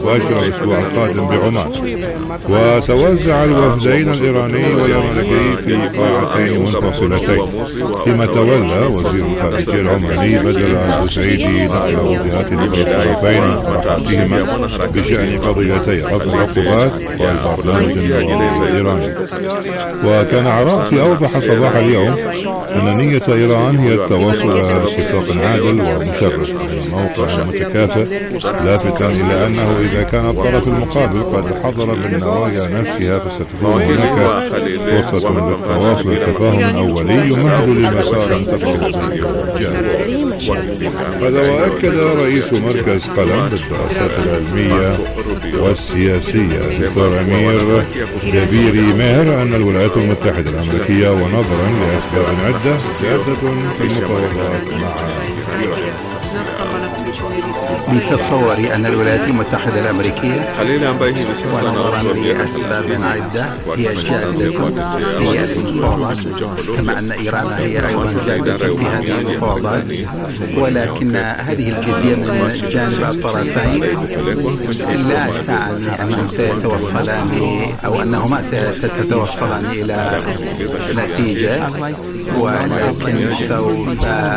وأشرف الأسبوع القادم بعمان. وتوزع الوفدين الإيراني والأمريكي في قاعتين منفصلتين، فيما تولى وزير الخارجية العماني بدر البوسعيدي نقل وجهات الطرفين وتعطيهما بشأن قضيتي رفع العقوبات والبرنامج الإيراني. وكان عراقي أوضح صباح اليوم أن نية إيران هي التوصل إلى اتفاق عادل ومشرف من موقع متكافئ، لافتا إلى أنه إذا كان الطرف المقابل قد حضر بالنوايا نفسها فستكون هناك فرصة للتواصل والتفاهم أولي يمهد لمسار تقليدي. هذا وأكد رئيس مركز قلم للدراسات العلمية والسياسية الدكتور أمير جبيري ماهر أن الولايات المتحدة الأمريكية ونظرا لأسباب عدة جادة في المفاوضات مع إيران. من تصوري أن الولايات المتحدة الأمريكية ونظرا لأسباب عدة هي جادة في المفاوضات، كما أن إيران هي أيضا جادة في هذه المفاوضات، ولكن هذه الجدية من جانب الطرفين لا تعني أنهم سيتوصلان أو أنهما ستتوصلان إلى نتيجة، ولكن سوف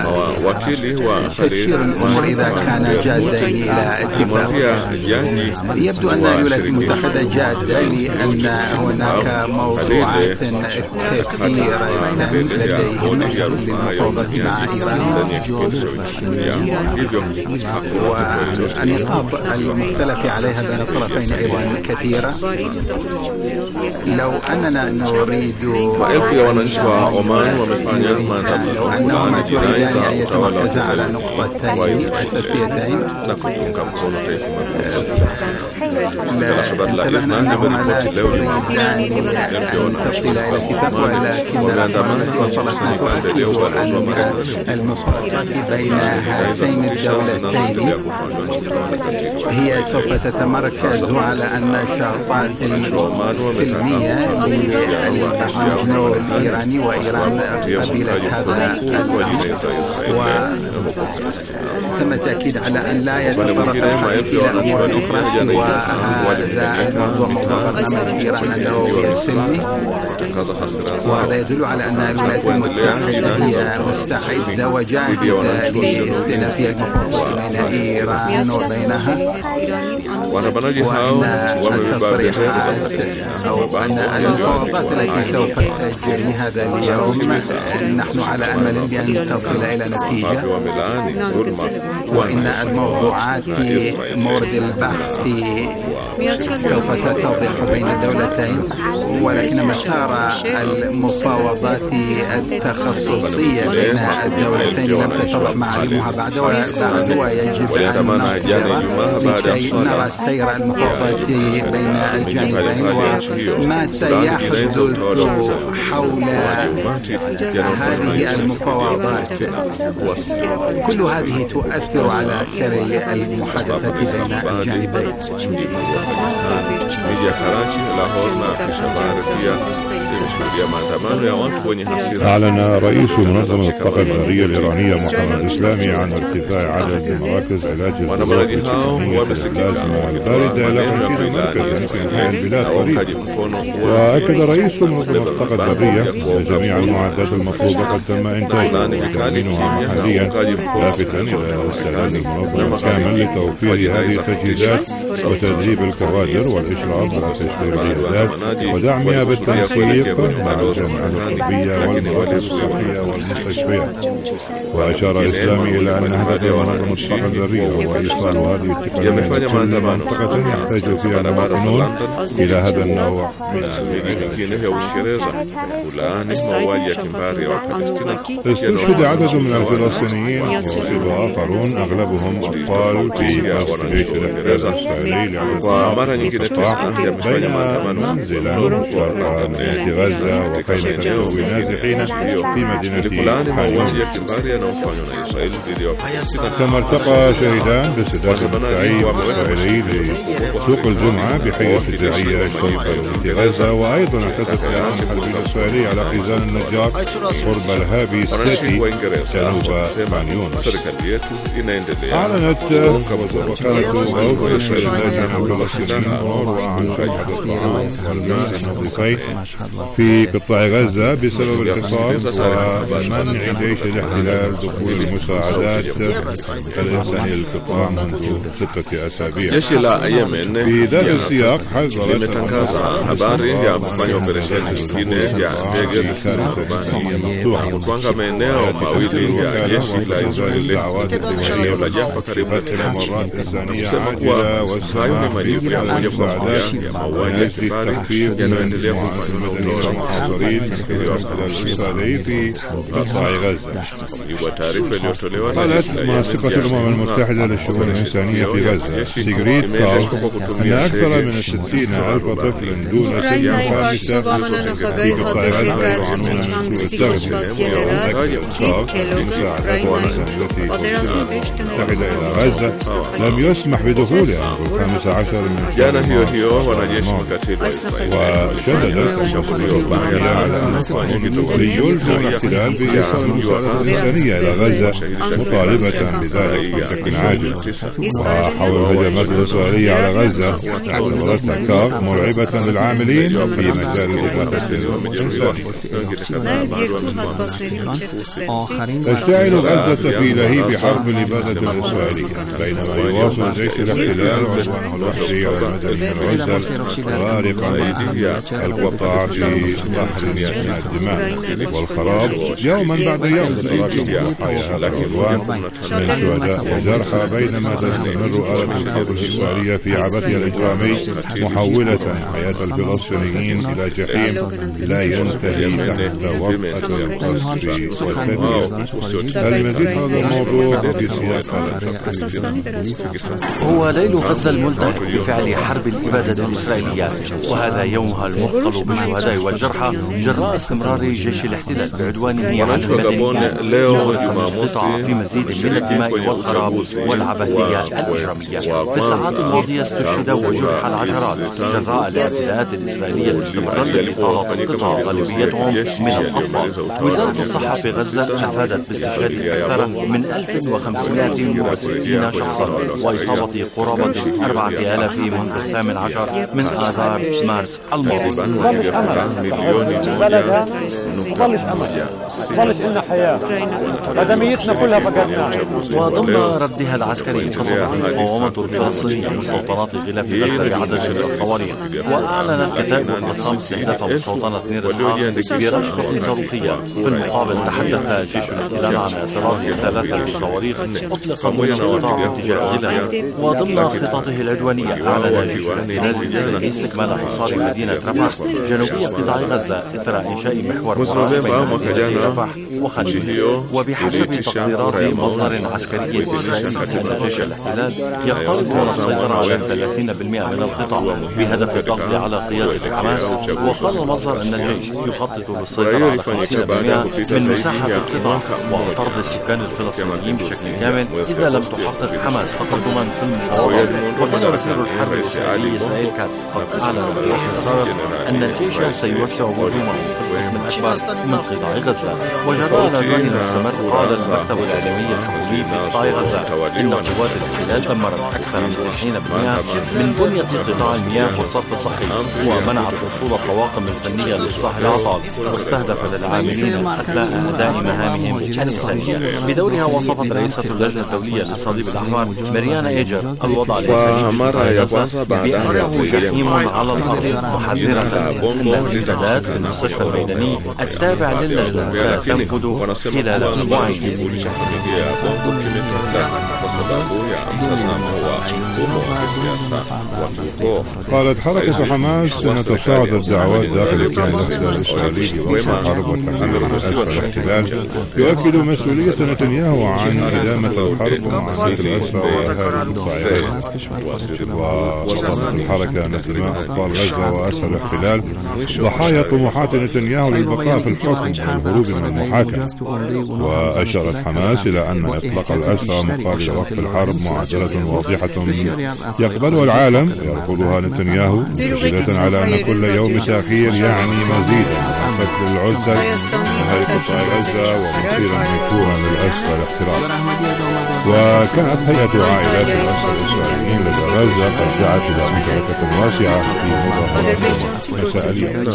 تسير الأمور إذا كان جادين إلى اتفاق. يبدو أن الولايات المتحدة جادة لأن هناك موضوعات كثيرة لديهم للمفاوضات مع إيران، والنقاط المختلف عليها بين الطرفين أيضا كثيرة. لو أننا نريد لو أنهما تريدان أن يتمركزا على نقطتين أساسيتين انتبهنا أنهما لا تريدان أن تصل إلى اتفاق، ولكن وصلتنا تؤكد أن المفاوضات بين هاتين الدولتين هي سوف تتمركز على النشاطات السلمية للبرنامج الإيراني، وإيران قبلت هذا وتم التأكيد على أن لا يتطرق إلى أمور أخرى سوى هذا الموضوع، موضوع برنامج إيران أنه سلمي. وهذا يدل على أن الولايات المتحدة هي مستعدة وجاهزة لاستئناف المفاوضات بين إيران وبينها، وأن التصريحات أو أن المفاوضات التي سوف تجري هذا اليوم نحن على أمل بأن تصل إلى نتيجة، وإن الموضوعات في مورد البحث سوف تتضح بين الدولتين، ولكن مسار المفاوضات التخصصية بين الدولتين لم تتضح معالمها بعد، ويجب أن ننتظر لكي نرى سير المفاوضات بين الجانبين وما سيحدث حول هذه المفاوضات. كل هذه تؤثر على سير المحادثات بين الجانبين. أعلن رئيس منظمة الطاقة الذرية الإيرانية محمد الإسلامي عن ارتفاع عدد مراكز علاج الضغط اللازمة الباردة إلى 50 مركزا في أنحاء البلاد قريبا. وأكد رئيس منظمة الطاقة الذرية أن جميع المعدات المطلوبة قد تم إنتاجها وتأمينها محليا، لافتا إلى استعداد المنظمة كامل لتوفير هذه التجهيزات وتدريب الكوادر والإشراف على تشغيل العيادات ودعمها بالتنسيق مع الجامعات الطبية والمراكز الصحية والمستشفيات. وأشار الإسلامي إلى أن هدف منظمة الطاقة الذرية هو إيصال هذه التقنيات إلى كل منطقة يحتاج فيها المواطنون إلى هذا النوع من استشهد عدد من الفلسطينيين وأصيب آخرون أغلبهم أطفال في قصف جيش الاحتلال الإسرائيلي على القطاع، بينما منزلا شرق مدينة غزة وخيمة نازحين في مدينة حلب. كما التقى شهيدان باستهداف مستعيد إسرائيلي لسوق الجمعة بحي الشجاعية شرق غزة، وأيضا اعتدت الطيران الحربي الإسرائيلي على خزان النجار قرب الهابي سيتي جنوب بانيون. أعلنت وكالة غوث اللجنة الفلسطينية عن شبكة الطعام والماء النظيفين في قطاع غزة بسبب الحصار ومنع جيش الاحتلال دخول المساعدات الإنسانية للقطاع منذ 6 أسابيع. في ذات السياق حذرت habari ya kufanya operesheni nyingine ya ndege zisizo na rubani kupanga maeneo mawili ya jeshi la Israeli eneo la Jaffa karibu na Tel kusema kuwa hayo ni majibu ya moja kwa moja ya mauaji ya kimbari yanayoendelea قالت منسقة الأمم المتحدة للشؤون الإنسانية في غزة سيغريد قال أن أكثر من 60,000 طفل دون سن 5 في قطاع غزة يعانون من سوء التغذية إلى غزة لم يسمح بدخولها 15 من وشددت المسؤولية على القانون الدولي يلزم الاحتلال بإدخال المساعدات الإنسانية إلى غزة مطالبة بذلك بشكل عاجل. وحول الهجمات الإسرائيلية على غزة اعتبرتها كاف مرعبة للعاملين في مجال الإغاثة الإنسانية. تشتعل غزة في لهيب حرب الإبادة الإسرائيلية بينما يواصل جيش الاحتلال عدوانه الوحشي على المدنيين الغزة غارقا القطاع في بحر من الدماء والخراب يوما بعد يوم. تراكم ضحايا هذا العدوان من شهداء وجرحى بينما تستمر آلة الحرب الإسرائيلية في عبثها الإجرامي محولة حياة الفلسطينيين إلى جحيم لا ينتهي تحت وطأة القصف والتدمير. المزيد هذا الموضوع في سياق هو ليل غزة الملتهب بفعل حرب الإبادة الإسرائيلية، وهذا يومها المثقل بالشهداء والجرحى جراء استمرار جيش الاحتلال بعدوانه على المدنيين قطع في مزيد من الدماء والخراب والعبثية الإجرامية. في الساعات الماضية استشهد وجرح العشرات جراء الاعتداءات الإسرائيلية المستمرة لإصابة القطع غالبيتهم من الأطفال. وزارة الصحة في غزة أفادت باستشهاد أكثر من 1560 شخصا وإصابة قرابة 4,000 منذ 18 من آذار مارس الماضي. ظلت لنا حياة خدميتنا كلها فقدناها. وضمن ردها العسكري قصفت المقاومة الفلسطينية مستوطنات غلاف غزة بعدد من الصواريخ، وأعلنت كتائب القسام استهداف مستوطنة نير إسحاق برشقة صاروخية. في المقابل تحدث جيش الاحتلال عن اعتراض 3 صواريخ أطلق من القطاع اتجاه غلاف. وضمن خططه العدوانية أعلن جيش الاحتلال استكمال حصار مدينة رفح جنوبية قطاع غزة إثر إنشاء محور بين رفح وخليل. وبحسب تقديرات مصدر عسكري إسرائيلي أن جيش الاحتلال يقترب من السيطرة على 30% من القطاع بهدف الضغط على قيادة حماس. وقال المصدر أن الجيش يخطط للسيطرة على 50% من مساحة القطاع وطرد السكان الفلسطينيين بشكل كامل إذا لم تحقق حماس تقدما في المفاوضات. وكان وزير الحرب الإسرائيلي إسرائيل كاتس قد أعلن في الوقت أن الجيش سيوسع هجومه في القسم الأكبر من قطاع غزة. وجراء العدوان المستمر قال المكتب الإعلامي الحكومي في قطاع غزة إن قوات الاحتلال دمرت أكثر من 90% من بنية قطاع المياه والصرف الصحي ومنعت وصول الطواقم الفنية لإصلاح الأعطال واستهدفت العاملين أثناء أداء مهامهم الإنسانية. بدورها وصفت رئيسة اللجنة الدولية للصليب الأحمر ماريانا إيجر الوضع الإنساني بأنه جحيم على الأرض، محذرة أن الإمدادات في المستشفى الميداني التابع للجنة ستنفذ خلال أسبوعين. قالت حركة حماس ستتصاعد الدعوات داخل الكيان الإسرائيلي بوقف الحرب والتحرر من أسفل الاحتلال، يؤكد مسؤولية نتنياهو عن إدامة الحرب ومعادلة الأسرى وأهالي الضحايا. ووصفت الحركة أن دماء أطفال غزة وأسر الاحتلال ضحايا طموحات نتنياهو للبقاء في الحكم والهروب من المحاكمة. وأشارت حماس إلى أن إطلاق الأسرى مقابل وقف الحرب معادلة واضحة من يقبلها العالم يرفضها نتنياهو مشكلة على أن كل يوم تأخير يعني مزيدا من قتل العزل نهاية قطاع غزة ومصيرا مكروها للأسفل الاحتراق. وكانت هيئة عائلات الأسرى الإسرائيليين لدى غزة قد دعت إلى مشاركة واسعة في مظاهرات مساء اليوم.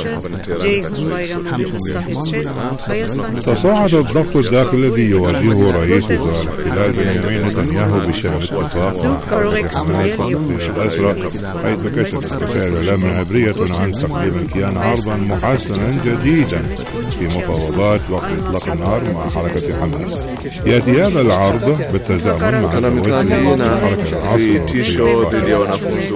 تصاعد الضغط الداخلي الذي يواجهه رئيس وزراء الاحتلال بنيامين نتنياهو بشأن اتفاق الأسرى، حيث كشفت وسائل الإعلام عبرية عن تقديم الكيان عرضا محسنا جديدا في مفاوضات وقت إطلاق النار مع حركة حماس. يأتي هذا العرض بالتزامن مع في تيشو ضد wanafunzi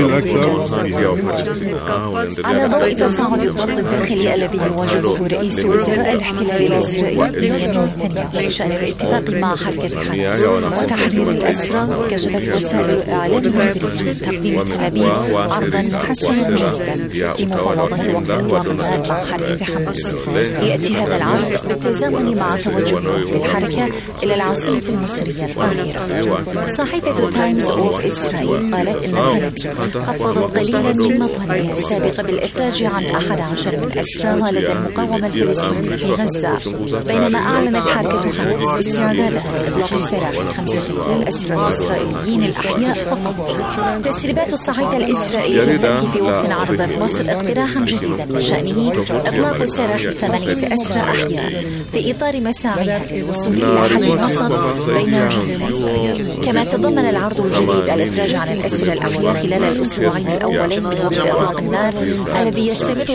على ضوء تصاعد الضغط الداخلي الذي يواجهه رئيس وزراء الاحتلال الإسرائيلي بنيامين نتنياهو بشأن الاتفاق مع حركة حماس وتحرير الأسرى، كشفت وسائل الإعلام العبرية تقديم تل أبيب عرضا محسنا جدا في مفاوضات وقت إطلاق النار مع حركة حماس. يأتي هذا العرض بالتزامن مع توجه الحركة إلى العاصمة المصرية القاهرة. صحيفة تايمز أوف إسرائيل قالت إن تل أبيب خفضت قليلا من ظنها السابق بالإفراج عن 11 من أسراها لدى المقاومة الفلسطينية في غزة، بينما أعلنت حركة حماس استعدادها لإطلاق سراح 5 من الأسرى الإسرائيليين الأحياء فقط. تسريبات الصحيفة الإسرائيلية تأتي في وقت عرضت مصر اقتراحا جديدا بشأنه إطلاق سراح 8 أسرى أحياء في إطار مساعيها للوصول إلى حل وسط بين الجانبين. كما تضمن العرض الجديد الإفراج عن الأسرى الأحياء خلال الأسبوعين الأولين من وقت إطلاق النار الذي يستمر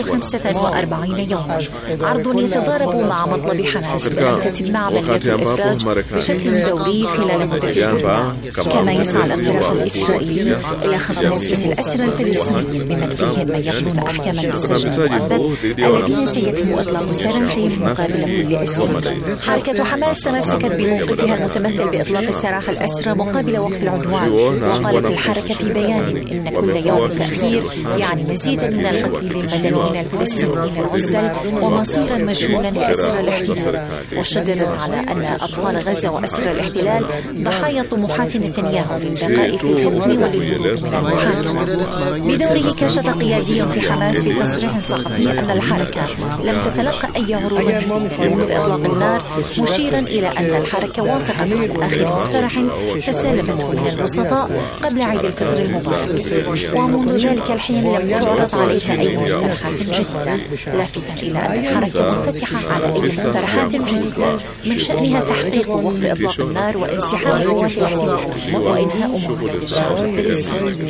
45 يوما، عرض يتضارب مع مطلب حماس بأن تتم عملية الإفراج بشكل دوري خلال مدة أسبوع. كما يسعى الاقتراح الإسرائيلي إلى خفض نسبة الأسرى الفلسطينيين بمن فيهم من يقضون أحكاما بالسجن المؤبد الذين سيتم إطلاق سراحهم مقابل كل أسير. حركة حماس تمسكت بموقفها المتمثل بإطلاق السراح الأسرى مقابل وقف العدوان، وقالت الحركة في بيان إن كل يوم تأخير يعني مزيدا من القتل للمدنيين الفلسطينيين العزل ومصيرا مجهولا لأسرى الاحتلال، وشددت على أن أطفال غزة وأسرى الاحتلال ضحايا طموحات نتنياهو للبقاء في الحكم والهروب من المحاكمة. بدوره كشف قيادي في حماس في تصريح صحفي أن الحركة لم تتلقى أي عروض جديدة لوقف إطلاق النار، مشيرا إلى أن الحركة وافقت على آخر مقترح تسلمته من الوسطاء قبل عيد الفطر المبارك، ومنذ ذلك الحين لم تعرض عليها أي مقترحات جديدة، لافتا إلى أن الحركة منفتحة على أي مقترحات جديدة من شأنها تحقيق وقف إطلاق النار وانسحاب قوات الاحتلال وإنهاء مهلة الشعب الفلسطيني.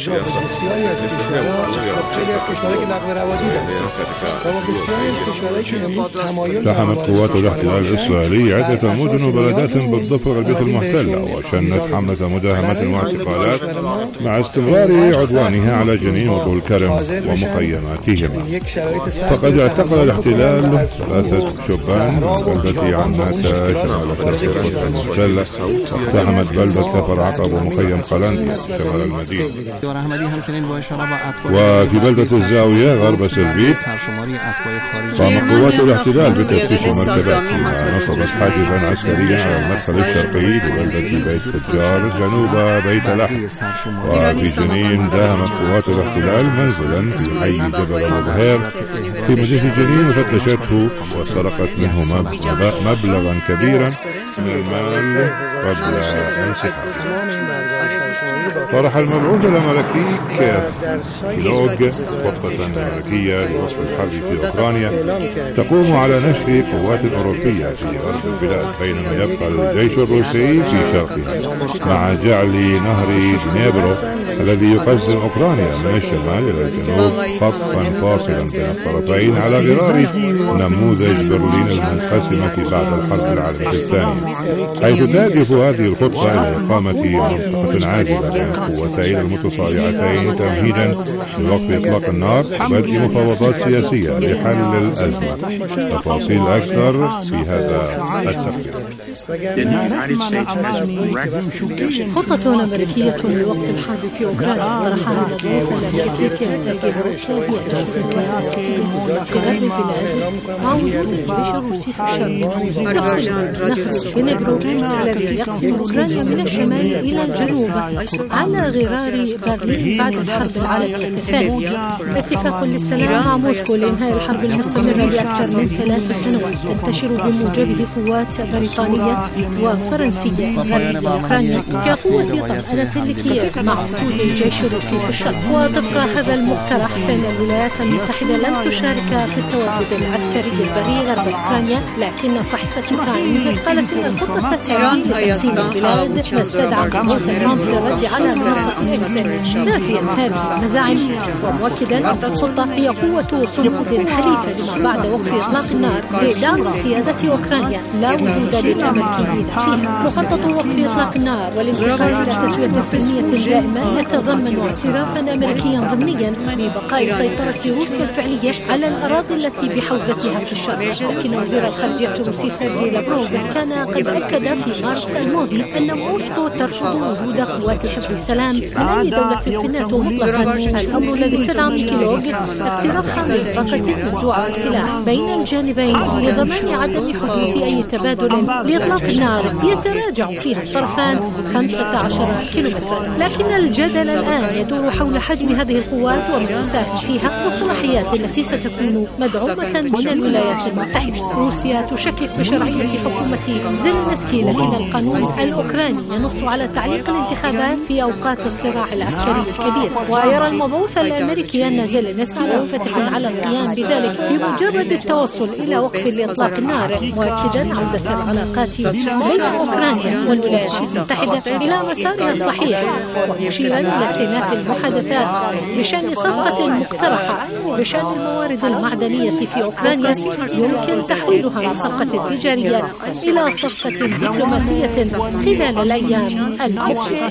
اقتحمت قوات الاحتلال الإسرائيلي عدة مدن وبلدات بالضفة الغربية المحتلة، وشنت حملة مداهمة واعتقالات مع استمرار عدوانها على جنين وطول كرم ومخيماتهما. فقد اعتقل الاحتلال 3 شبان من بلدة عناتا شمال شرق القدس المحتلة، اقتحمت بلدة كفر عقب ومخيم قلنديا شمال المدينة. وفي بلدة الزاوية غرب سلبيت قام قوات الاحتلال بتفتيش مركبات نصبت حاجزا عسكريا على المدخل الشرقي لبلدة بيت فجار جنوب بيت لحم. وفي جنين داهمت قوات الاحتلال منزلا في حي جبل الظهير في مدينة جنين وفتشته وسرقت منه مبلغا كبيرا من المال قبل انسحابه. طرح المبعوث الأمريكي كيلوغ خطة أمريكية لوقف الحرب في أوكرانيا تقوم على نشر قوات أوروبية في غرب البلاد، بينما يبقى الجيش الروسي في شرقها، مع جعل نهر دنيبرو الذي يقسم أوكرانيا من الشمال إلى الجنوب خطا فاصلا بين الطرفين على غرار نموذج برلين المنقسمة بعد الحرب العالمية الثانية، حيث تهدف هذه الخطة إلى إقامة منطقة عاجلة بين القوتين المتصارعتين تمهيدا لوقف إطلاق النار وبدء مفاوضات سياسية لحل الأزمة. تفاصيل أكثر في هذا التقرير. خطة أمريكية لوقف الحرب في أوكرانيا طرحها الوزير الأمريكي في غرب البلاد مع وجود الجيش الروسي في الشرق. نهر دنيبرو الذي يقسم أوكرانيا من الشمال إلى الجنوب على غرار برلين بعد الحرب العالمية الثانية. اتفاق للسلام مع موسكو لإنهاء الحرب المستمرة لأكثر من 3 سنوات تنتشر بموجبه قوات بريطانية وفرنسية غربية أوكرانيا كقوة طمأنة لكييف مع وجود الجيش الروسي في الشرق. وطبق هذا المقترح فإن الولايات المتحدة لن تشارك في التواجد العسكري البري غرب أوكرانيا، لكن صحيفة تايمز قالت إن الخطة التالية لتقسيم البلاد ما استدعى قوات ترامب للرد على منصة إكس نافيا هذه المزاعم ومؤكدا أن الخطة هي قوة صمود حليفة لما بعد وقف إطلاق النار لدعم سيادة أوكرانيا لا وجود للأمريكيين فيها. مخطط وقف إطلاق النار والانتقال إلى تسوية سلمية دائمة يتضمن اعترافا أمريكيا ضمنيا ببقاء سيطرة روسيا الفعلية على الأراضي التي بحوزتها في الشرق. لكن وزير الخارجية الروسي سيرجي لافروف كان قد أكد في مارس الماضي أن موسكو ترفض وجود قوات حفظ السلام من أي دولة في الناتو مطلقا، الأمر الذي استدعى من كيلوغ اقتراح منطقة منزوعة السلاح بين الجانبين لضمان عدم حدوث أي تبادل لإطلاق النار يتراجع فيها الطرفان 15 كيلومترا. لكن الجدل الآن يدور حول حجم هذه القوات ومن يساهم فيها والصلاحيات التي ستكون مدعومة من الولايات المتحدة. روسيا تشكك في شرعية حكومة زيلينسكي، لكن القانون الأوكراني ينص على تعليق الانتخابات في أوقات الصراع العسكري الكبير. ويرى المبعوث الأمريكي أن زيلينسكي منفتح على القيام بذلك بمجرد التوصل إلى وقف لإطلاق النار، مؤكدا عودة العلاقات بين أوكرانيا والولايات المتحدة إلى مسارها الصحيح، ومشيرا إلى استئناف المحادثات بشأن صفقة مقترحة بشأن الموارد المعدنية في أوكرانيا يمكن تحويلها من صفقة تجارية إلى صفقة دبلوماسية خلال الأيام المقبلة.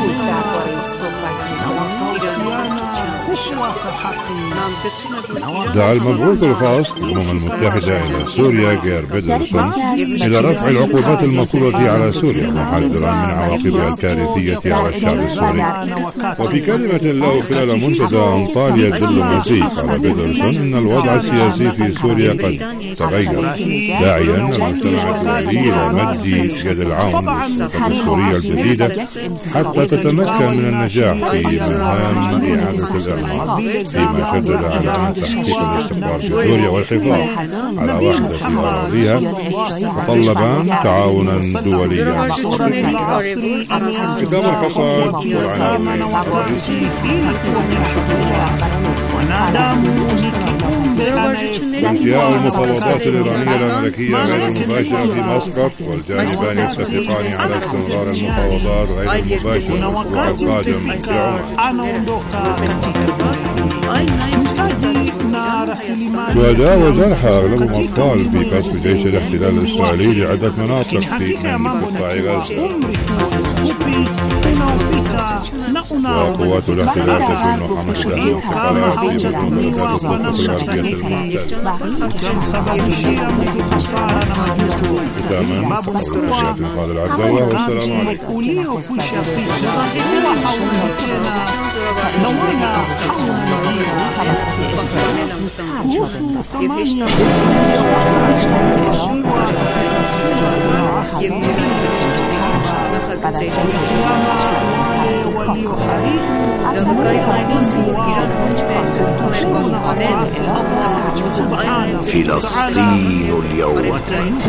دعا المبعوث الخاص للأمم المتحدة إلى سوريا غير بيدرسون إلى رفع العقوبات المفروضة على سوريا محذرا من عواقبها الكارثية على الشعب السوري. وفي كلمة له خلال منتدى أنطاليا الدبلوماسي قال بيدرسون إن الوضع السياسي في سوريا قد تغير، داعيا المجتمع الدولي إلى مد يد العون للسلطة السورية الجديدة حتى تتمكن من النجاح في مهام إعادة الإعمار، فيما شدد على تحقيق الاستقرار في سوريا والحفاظ على وحدة أراضيها، وطلبا تعاونا دوليا. كتاب الحصاد انتهاء المفاوضات الإيرانية الأمريكية غير المباشرة في مسقط، والجانبان يتفقان على استمرار المفاوضات غير المباشرة الأسبوع القادم شهداء وجرحى أغلبهم أطفال في قصف جيش الاحتلال الإسرائيلي لعدة مناطق في قطاع غزة. وقوات الاحتلال تكون حملة المعتقلات في ممتلكات الضفة الغربية المحتلة. ختاما قال العبد الله والسلام عليكم. فلسطين اليوم.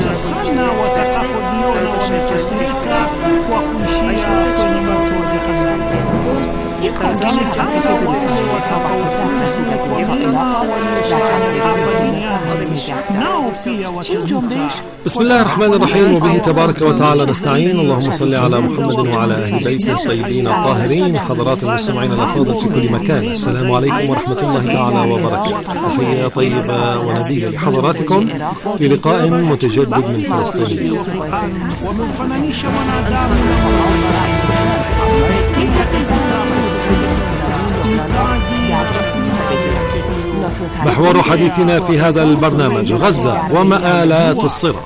بسم الله الرحمن الرحيم، وبه تبارك وتعالى نستعين. اللهم صل على محمد وعلى أهل بيته الطيبين الطاهرين. حضرات المستمعين الأفاضل في كل مكان، السلام عليكم ورحمة الله تعالى وبركاته. تحية طيبة ونبيلة لحضراتكم في لقاء متجدد من فلسطين. محور حديثنا في هذا البرنامج غزة ومآلات الصراع.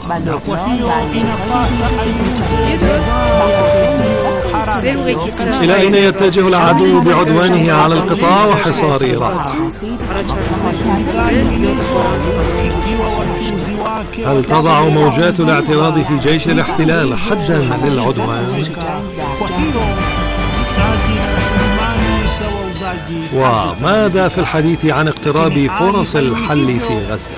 إلى أين يتجه العدو بعدوانه على القطاع وحصار إيران؟ هل تضع موجات الاعتراض في جيش الاحتلال حدا للعدوان؟ وماذا في الحديث عن اقتراب فرص الحل في غزة؟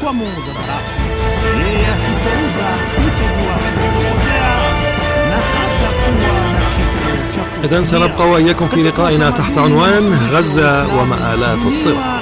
إذن سنبقى وإياكم في لقائنا تحت عنوان غزة ومآلات الصراع.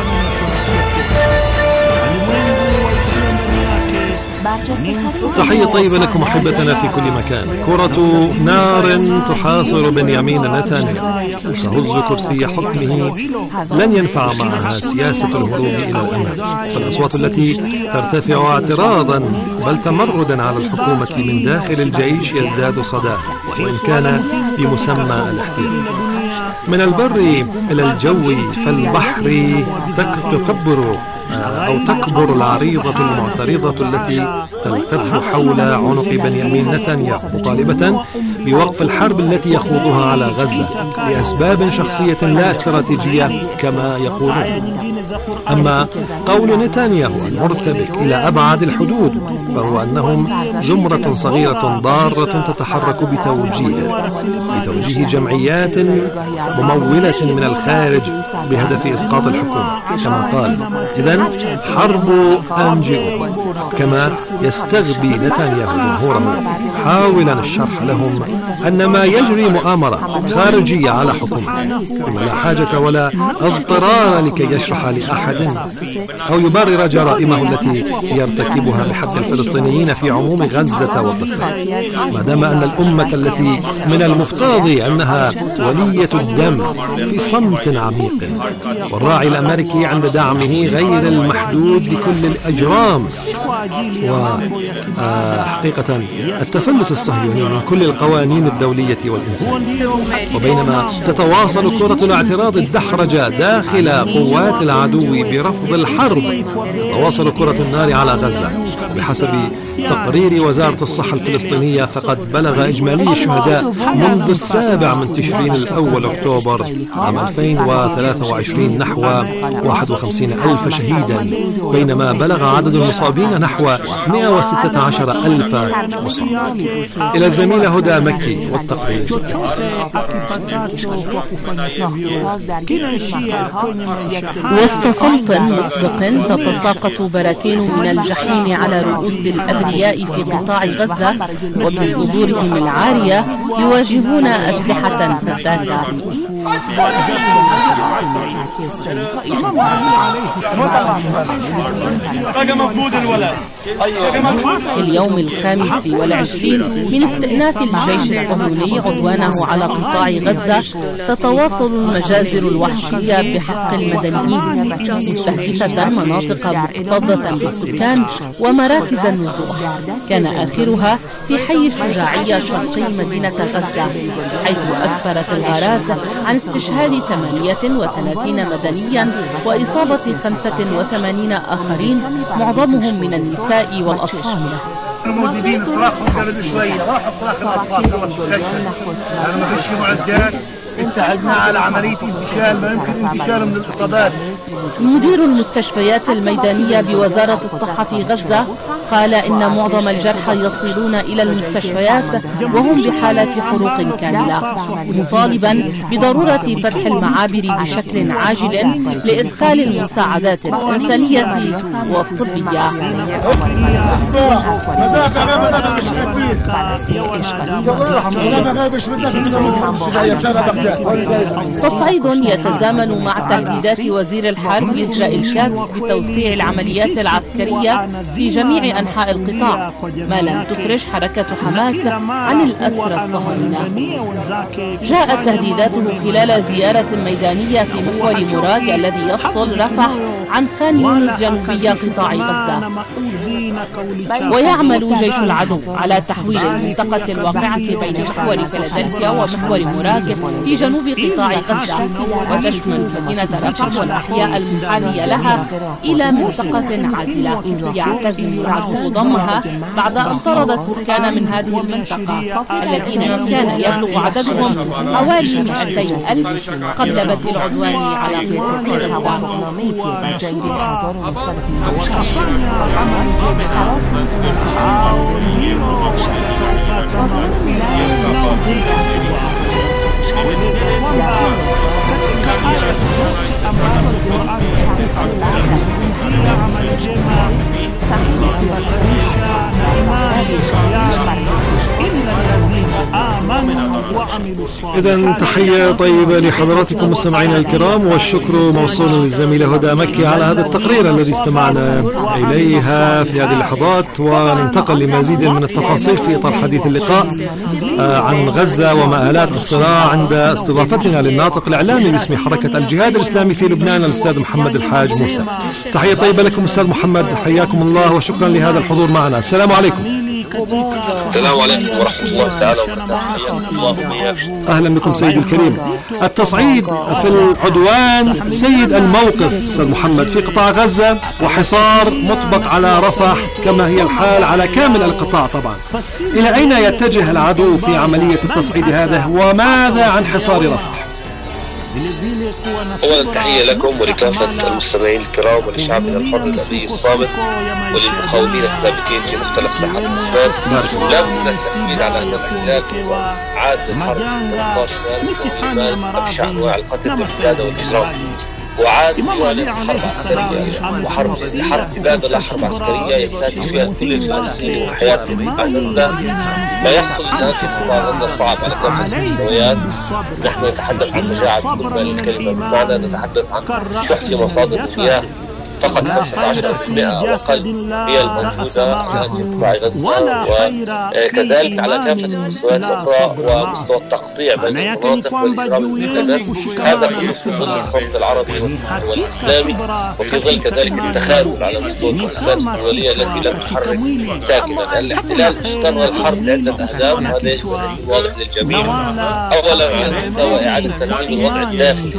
تحية طيبة لكم أحبتنا في كل مكان. كرة نار تحاصر بنيامين نتنياهو تهز كرسي حكمه لن ينفع معها سياسة الهروب إلى الأمام، فالأصوات التي ترتفع اعتراضا بل تمردا على الحكومة من داخل الجيش يزداد صداها وإن كان بمسمى الاحتلال. من البر إلى الجو فالبحر تكبر العريضة المعترضة التي تلتف حول عنق بنيامين نتنياهو مطالبة بوقف الحرب التي يخوضها على غزة لأسباب شخصية لا استراتيجية كما يقولون. أما قول نتنياهو المرتبك إلى أبعد الحدود فهو أنهم زمرة صغيرة ضارة تتحرك بتوجيه جمعيات ممولة من الخارج بهدف إسقاط الحكومة كما قال. إذن حرب أنجئو. كما يستغبي نتنياهو جمهوره حاولا الشرح لهم أن ما يجري مؤامرة خارجية على حكومة بما لا حاجة ولا اضطرار لكي يشرح لأحد أو يبرر جرائمه التي يرتكبها بحق الفلسطينيين في عموم غزة والضفة، ما دام أن الأمة التي من المفترض أنها ولية الدم في صمت عميق، والراعي الأمريكي عند دعمه غير المحدود لكل الأجرام وحقيقة التفلت الصهيوني من كل القوانين الدولية والإنسانية. وبينما تتواصل كرة الاعتراض الدحرجة داخل قوات العدو برفض الحرب، تتواصل كرة النار على غزة. بحسب تقرير وزارة الصحة الفلسطينية فقد بلغ إجمالي الشهداء منذ 7 تشرين الأول أكتوبر عام 2023 نحو 51,000 شهيدا، بينما بلغ عدد المصابين نحو 116,000 مصاب. إلى الزميلة هدى مكي والتقرير. وسط صمت مطبق تتساقط براكين من الجحيم على رؤوس الأبرياء في قطاع غزة، وبصدورهم العارية يواجهون أسلحة فتاكة. في اليوم 25 من استئناف الجيش الصهيوني عدوانه على قطاع غزة، تتواصل المجازر الوحشية بحق المدنيين مستهدفة مناطق مكتظة بالسكان ومراكز النزوح، كان آخرها في حي الشجاعية شرقي مدينة غزة، حيث أسفرت الغارات عن استشهاد 38 مدنيا وإصابة 85 آخرين معظمهم من النساء والأطفال. الموجودين صراخهم كانوا شوية راح صراخ الأطفال أنا ما فيش معدات ساعدنا على عملية انتشال ما يمكن انتشاله من الإصابات. مدير المستشفيات الميدانية بوزارة الصحة في غزة قال إن معظم الجرحى يصلون إلى المستشفيات وهم بحالة حروق كاملة، مطالبا بضرورة فتح المعابر بشكل عاجل لإدخال المساعدات الإنسانية والطبية. تصعيد يتزامن مع تهديدات وزير الحرب إسرائيل كاتس بتوسيع العمليات العسكرية في جميع أنحاء القطاع، ما لم تخرج حركة حماس عن الأسرى الصهاينة. جاءت تهديداته خلال زيارة ميدانية في محور مراج الذي يفصل رفح عن خان يونس جنوبي قطاع غزة، ويعمل جيش العدو على تحويل المنطقة الواقعة بين محور فيلادلفيا ومحور مراج في جنوب قطاع غزة، وتشمل مدينة رفح والأحياء المحاذية لها إلى منطقة عازلة يعتزم العدو ضمها بعد أن طرد السكان من هذه المنطقة الذين كان يبلغ عددهم حوالي 200,000 قبل بدء العدوان على قطاع غزة. katika aya zote ambazo Qur'an inazungumzia amali njema kuambatanisha na imani yani illa alladhina amanu wa amilu salihati. إذن تحية طيبة لحضراتكم مستمعينا الكرام، والشكر موصول للزميلة هدى مكي على هذا التقرير الذي استمعنا إليها في هذه اللحظات. وننتقل لمزيد من التفاصيل في إطار حديث اللقاء عن غزة ومآلات الصراع عند استضافتنا للناطق الإعلامي باسم حركة الجهاد الإسلامي في لبنان الأستاذ محمد الحاج موسى. تحية طيبة لكم أستاذ محمد، حياكم الله وشكرا لهذا الحضور معنا. السلام عليكم. السلام عليكم ورحمة الله تعالى وبركاته. أهلا بكم سيد الكريم. التصعيد في العدوان سيد الموقف أستاذ محمد في قطاع غزة، وحصار مطبق على رفح كما هي الحال على كامل القطاع طبعا. إلى أين يتجه العدو في عملية التصعيد هذا، وماذا عن حصار رفح؟ أولا تحية لكم ولكافة المستمعين الكرام ولشعبنا الحر الأبي الصامت وللمقاومين الثابتين في مختلف ساحات الإسلام. لا بد من التأكيد على أن الاحتلال هو عاد الحرب 13 مارس وأبشع أنواع القتل والإبادة والإجرام، وعاد يعلن حرب عسكرية وحرب إبادة لا حرب عسكرية يستهدف فيها كل الفلسطينيين وحياتهم. بعد ما يحصل الآن في قطاع غزة صعب على كافة المستويات. نحن نتحدث عن مجاعة بمعنى الكلمة، بمعنى نتحدث عن شح في مصادر المياه فقط 15% أو أقل هي الموجودة الآن في قطاع غزة، وكذلك على كافة المستويات الأخرى ومستوى التقطيع بين المناطق والإجرام الميدانات. هذا كله في ظل الصمت العربي والإسلامي، وفي ظل كذلك التخاذل على مستوى المؤسسات الدولية التي لم تحرك ساكنا. الاحتلال استمر الحرب لعدة أهداف، وهذا يجب أن يكون واضح للجميع. أولا على مستوى إعادة ترتيب الوضع الداخلي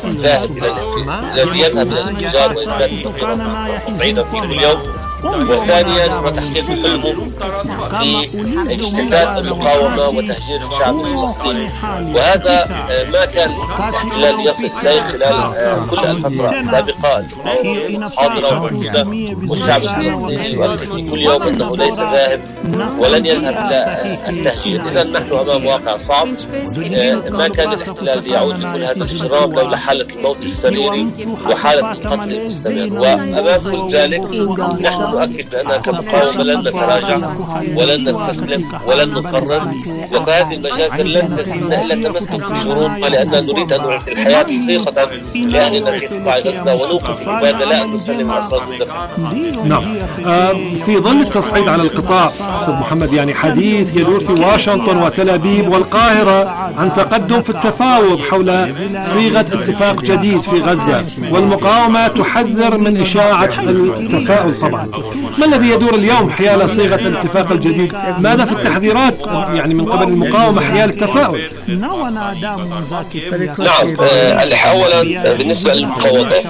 الذي يذهب إلى الانفجار وإثبات بعيدا في اليوم. وثانيا هو تحقيق الحلم في اجتثاث المقاومة وتهجير الشعب الفلسطيني، وهذا ما كان الاحتلال يصل إليه خلال كل الفترة السابقة الحاضرة والموجودة. والشعب الفلسطيني يؤكد كل يوم أنه ليس ذاهب ولن يذهب إلى التهجير. إذا نحن أمام واقع صعب. ما كان الاحتلال يعود لكل هذا الشراب لولا حالة الموت السريري وحالة القتل المستمر. وأمام كل ذلك نحن نؤكد بأننا كمقاومة لن نتراجع ولن نستسلم ولن نقرر، وهذه المشاكل لن تمثل في شروطنا، لأننا نريد أن نعطي الحياة حقيقة لأهلنا في قطاع غزة ونوقف العبادة لا أن نسلم أرصاد الدفع. نعم. في ظل التصعيد على القطاع أستاذ محمد، يعني حديث يدور في واشنطن وتل أبيب والقاهرة عن تقدم في التفاوض حول صيغة اتفاق جديد في غزة، والمقاومة تحذر من إشاعة التفاؤل طبعا. ما الذي يدور اليوم حيال صيغة الاتفاق الجديد؟ ماذا في التحذيرات يعني من قبل المقاومة حيال التفاؤل؟ نعم. أولا بالنسبة للمفاوضات،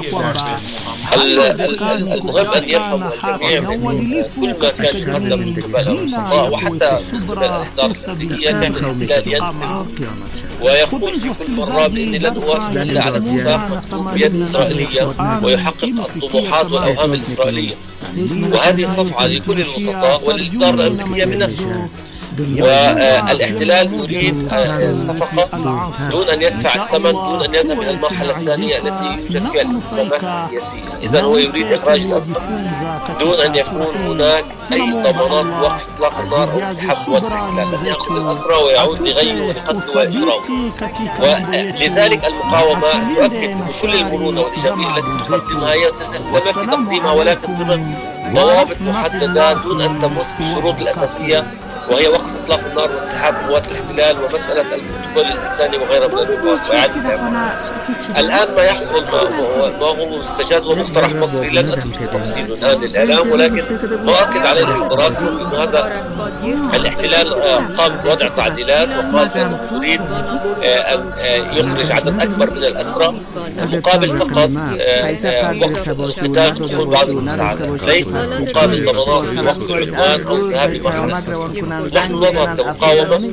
المهم أن يفهم الجميع من كل ما كان يقدم من قبل الوسطاء وحتى من قبل الأحزاب السياسية كان الاحتلال ينفذ ويقول في كل مرة بأني لن أوافق إلا على اتفاق مكتوب بيد إسرائيلية ويحقق الطموحات والأوهام الإسرائيلية، وهذه صفعة لكل الوسطاء والإصدار الأمريكية بنفسه. والاحتلال يريد صفقة دون أن يدفع الثمن، دون أن يذهب إلى المرحلة الثانية التي يوجد فيها الانقسامات السياسية. إذا هو يريد إخراج الأسرى دون أن يكون هناك أي ضمانات وقف إطلاق النار أو انسحاب قوات الاحتلال، أن يأخذ الأسرى ويعود لغيه ولقتله وإجرامه. ولذلك المقاومة تؤكد بكل المرونة والإيجابية التي تقدمها هي تتمكن في تقديمها، ولكن ضمن ضوابط محددة دون أن تمس بالشروط الأساسية، وهي وقف اطلاق النار وانسحاب قوات الاحتلال ومساله البروتوكول الانساني وغيرها من الامور واعاده الاعمار. الان ما يحصل ما هو مستجد ومقترح مصري لن ادخل في تفصيله الان للاعلام، ولكن مؤكد عليه الحضارات ان هذا الاحتلال قام بوضع تعديلات وقال بانه يريد ان يخرج عدد اكبر من الاسرى مقابل فقط وقف القتال بدون بعض المساعدات، ليس مقابل ضمانات وقف العدوان او الذهاب لمرحله. نحن نضغط كمقاومة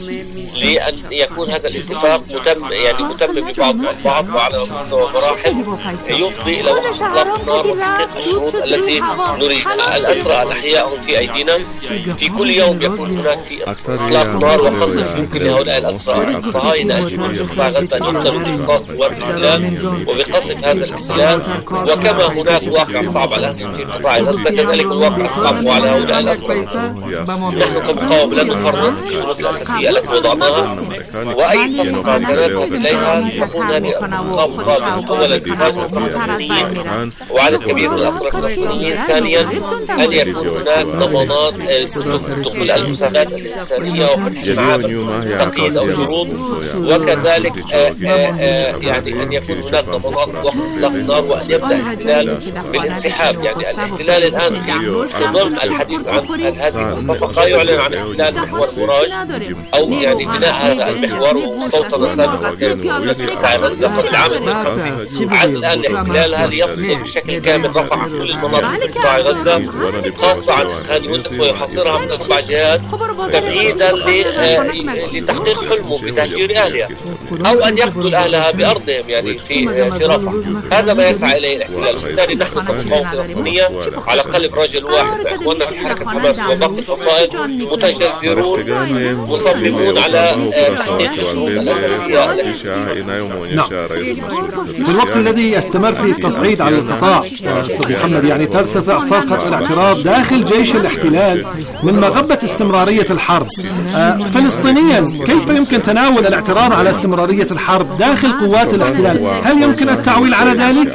لأن يكون هذا الاتفاق متم ببعض البعض وعلى مستوى مراحل يفضي إلى وقف إطلاق النار وتحقيق الشروط التي نريدها. الأسرى الأحياء هم في أيدينا، في كل يوم يكون هناك في إطلاق نار وقصف يمكن لهؤلاء الأسرى الصهاينة أن يكون في قطاع غزة أن يقتلوا بإسقاط قوات الاحتلال وبقصف هذا الاحتلال، وكما هناك واقع صعب الآن في قطاع غزة كذلك الواقع صعب على هؤلاء الأسرى. نحن كمقاومة لا نفرط في الشروط الأساسية التي وضعناها، وأي صفقة نذهب إليها تكون هذه الصفقة أولا بفاجة الفلسطينيين وعدد كبير من الأسرى الفلسطينيين، ثانيا أن يكون هناك ضمانات دخول المساعدات الإنسانية وفتح المعابر تقييد أو شروط، وكذلك يعني أن يكون هناك ضمانات وقف إطلاق النار وأن يبدأ الاحتلال بالانسحاب. يعني الاحتلال الآن في ضمن الحديث عن هذه الصفقة يعلن عن احتلال محور فراج أو يعني بناء هذا المحور ومستوطنة سابقة في قطاع غزة قبل عام القصف. عاد الآن الاحتلال هذا يفصل بشكل كامل رفع عن كل المناطق في قطاع غزة خاصة عن خان يونس ويحاصرها من 4 جهات تمهيدا لتحقيق حلمه بتهجير أهلها أو أن يقتل أهلها بأرضهم يعني في رفح. هذا ما يسعى إليه الاحتلال. وبالتالي نحن كمقاومة فلسطينية على قلب رجل واحد إخواننا في حركة حماس وباقي الفصائل متجذرون مصممون على تحقيق الشروط الأساسية. في الوقت الذي يستمر فيه التصعيد على القطاع أستاذ محمد يعني ترتفع صرخة الاعتراض داخل جيش الاحتلال من مغبة استمرارية الحرب. فلسطينيا كيف يمكن تناول الاعتراض على استمرارية الحرب داخل قوات الاحتلال؟ هل يمكن التعويل على ذلك؟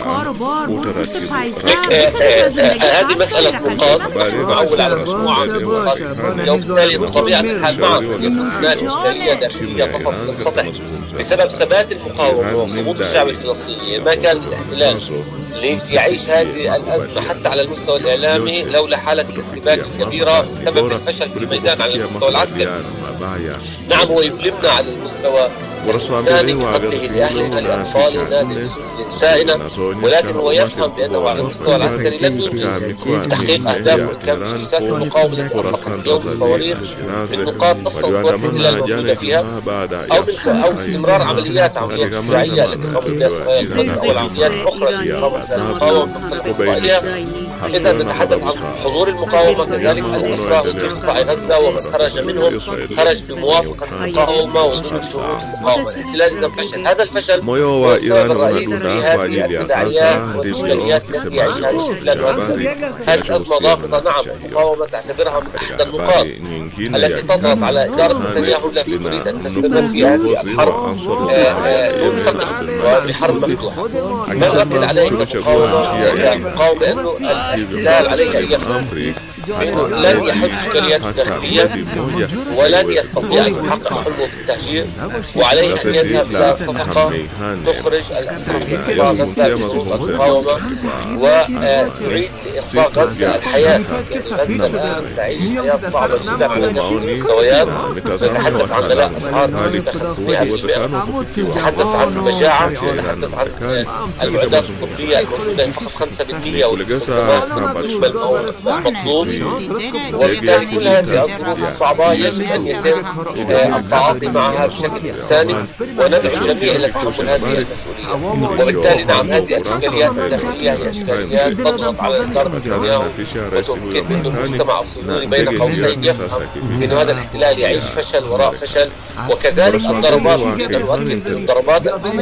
هذه مسألة نقاط معول على مجموعة من النقاط، وبالتالي بطبيعة الحال معه هناك إشكالية داخلية تفصل السطح بسبب ثبات المقاومة وقوة الشعب الفلسطيني. ما كان الاحتلال ليعيش هذه الأزمة حتى على المستوى الإعلامي لولا حالة الارتباك الكبيرة سبب الفشل في الميدان على المستوى العسكري. نعم هو يظلمنا على المستوى الإنساني بقتله لأهلنا لأطفالنا لنسائنا، ولكن هو يفهم بأنه على المستوى العسكري لم ينجز تحقيق أهداف والكاميرات المقاومة لتحقق يوم الصواريخ من نقاط تصل الاحتلال الموجودة فيها أو استمرار عمليات دفاعية التي قامت بها إسرائيل أو العمليات الأخرى التي قامت بها المقاومة إذا نتحدث عن حضور المقاومة كذلك الإسراء في قطاع غزة ومن خرج منهم خرج بموافقة المقاومة وضمن شروط المقاومة. الاحتلال إذا فشل هذا الفشل هو السبب الرئيسي في هذه التداعيات والإشكاليات التي يعيشها الاحتلال. هذه أزمة ضاغطة. نعم المقاومة تعتبرها من أحد النقاط التي تضغط على إدارة نتنياهو التي تريد أن تستمر في هذه الحرب دون فتح وبحرب مفتوحة. ما نؤكد عليه كمقاومة أنه الاحتلال عليه أن يفهم أنه لن يحل إشكاليات داخلية ولن يستطيع أن يحقق حلمه بالتهجير، وعليه أن يذهب إلى صفقة تخرج المقاومة وتعيد لإخفاء غزة الحياة. غزة الآن تعيش حياة صعبة جدا على جميع المستويات. نتحدث عن غلاء أسعار 100%، نتحدث عن المجاعة، نتحدث عن المعدات الطبية الموجودة فقط 5% والمستوى المطلوب. وبالتالي كل هذه الظروف الصعبة يجب أن يتم التعاطي معها بشكل إنساني وندعو الجميع إلى تحمل هذه المسؤولية. وبالتالي نعم هذه الإشكاليات الداخلية هي إشكاليات تضغط على إدارة نتنياهو وتمكن من المجتمع الصهيوني بين قوسين يفهم أن هذا الاحتلال يعيش فشل وراء فشل. وكذلك الضربات الضربات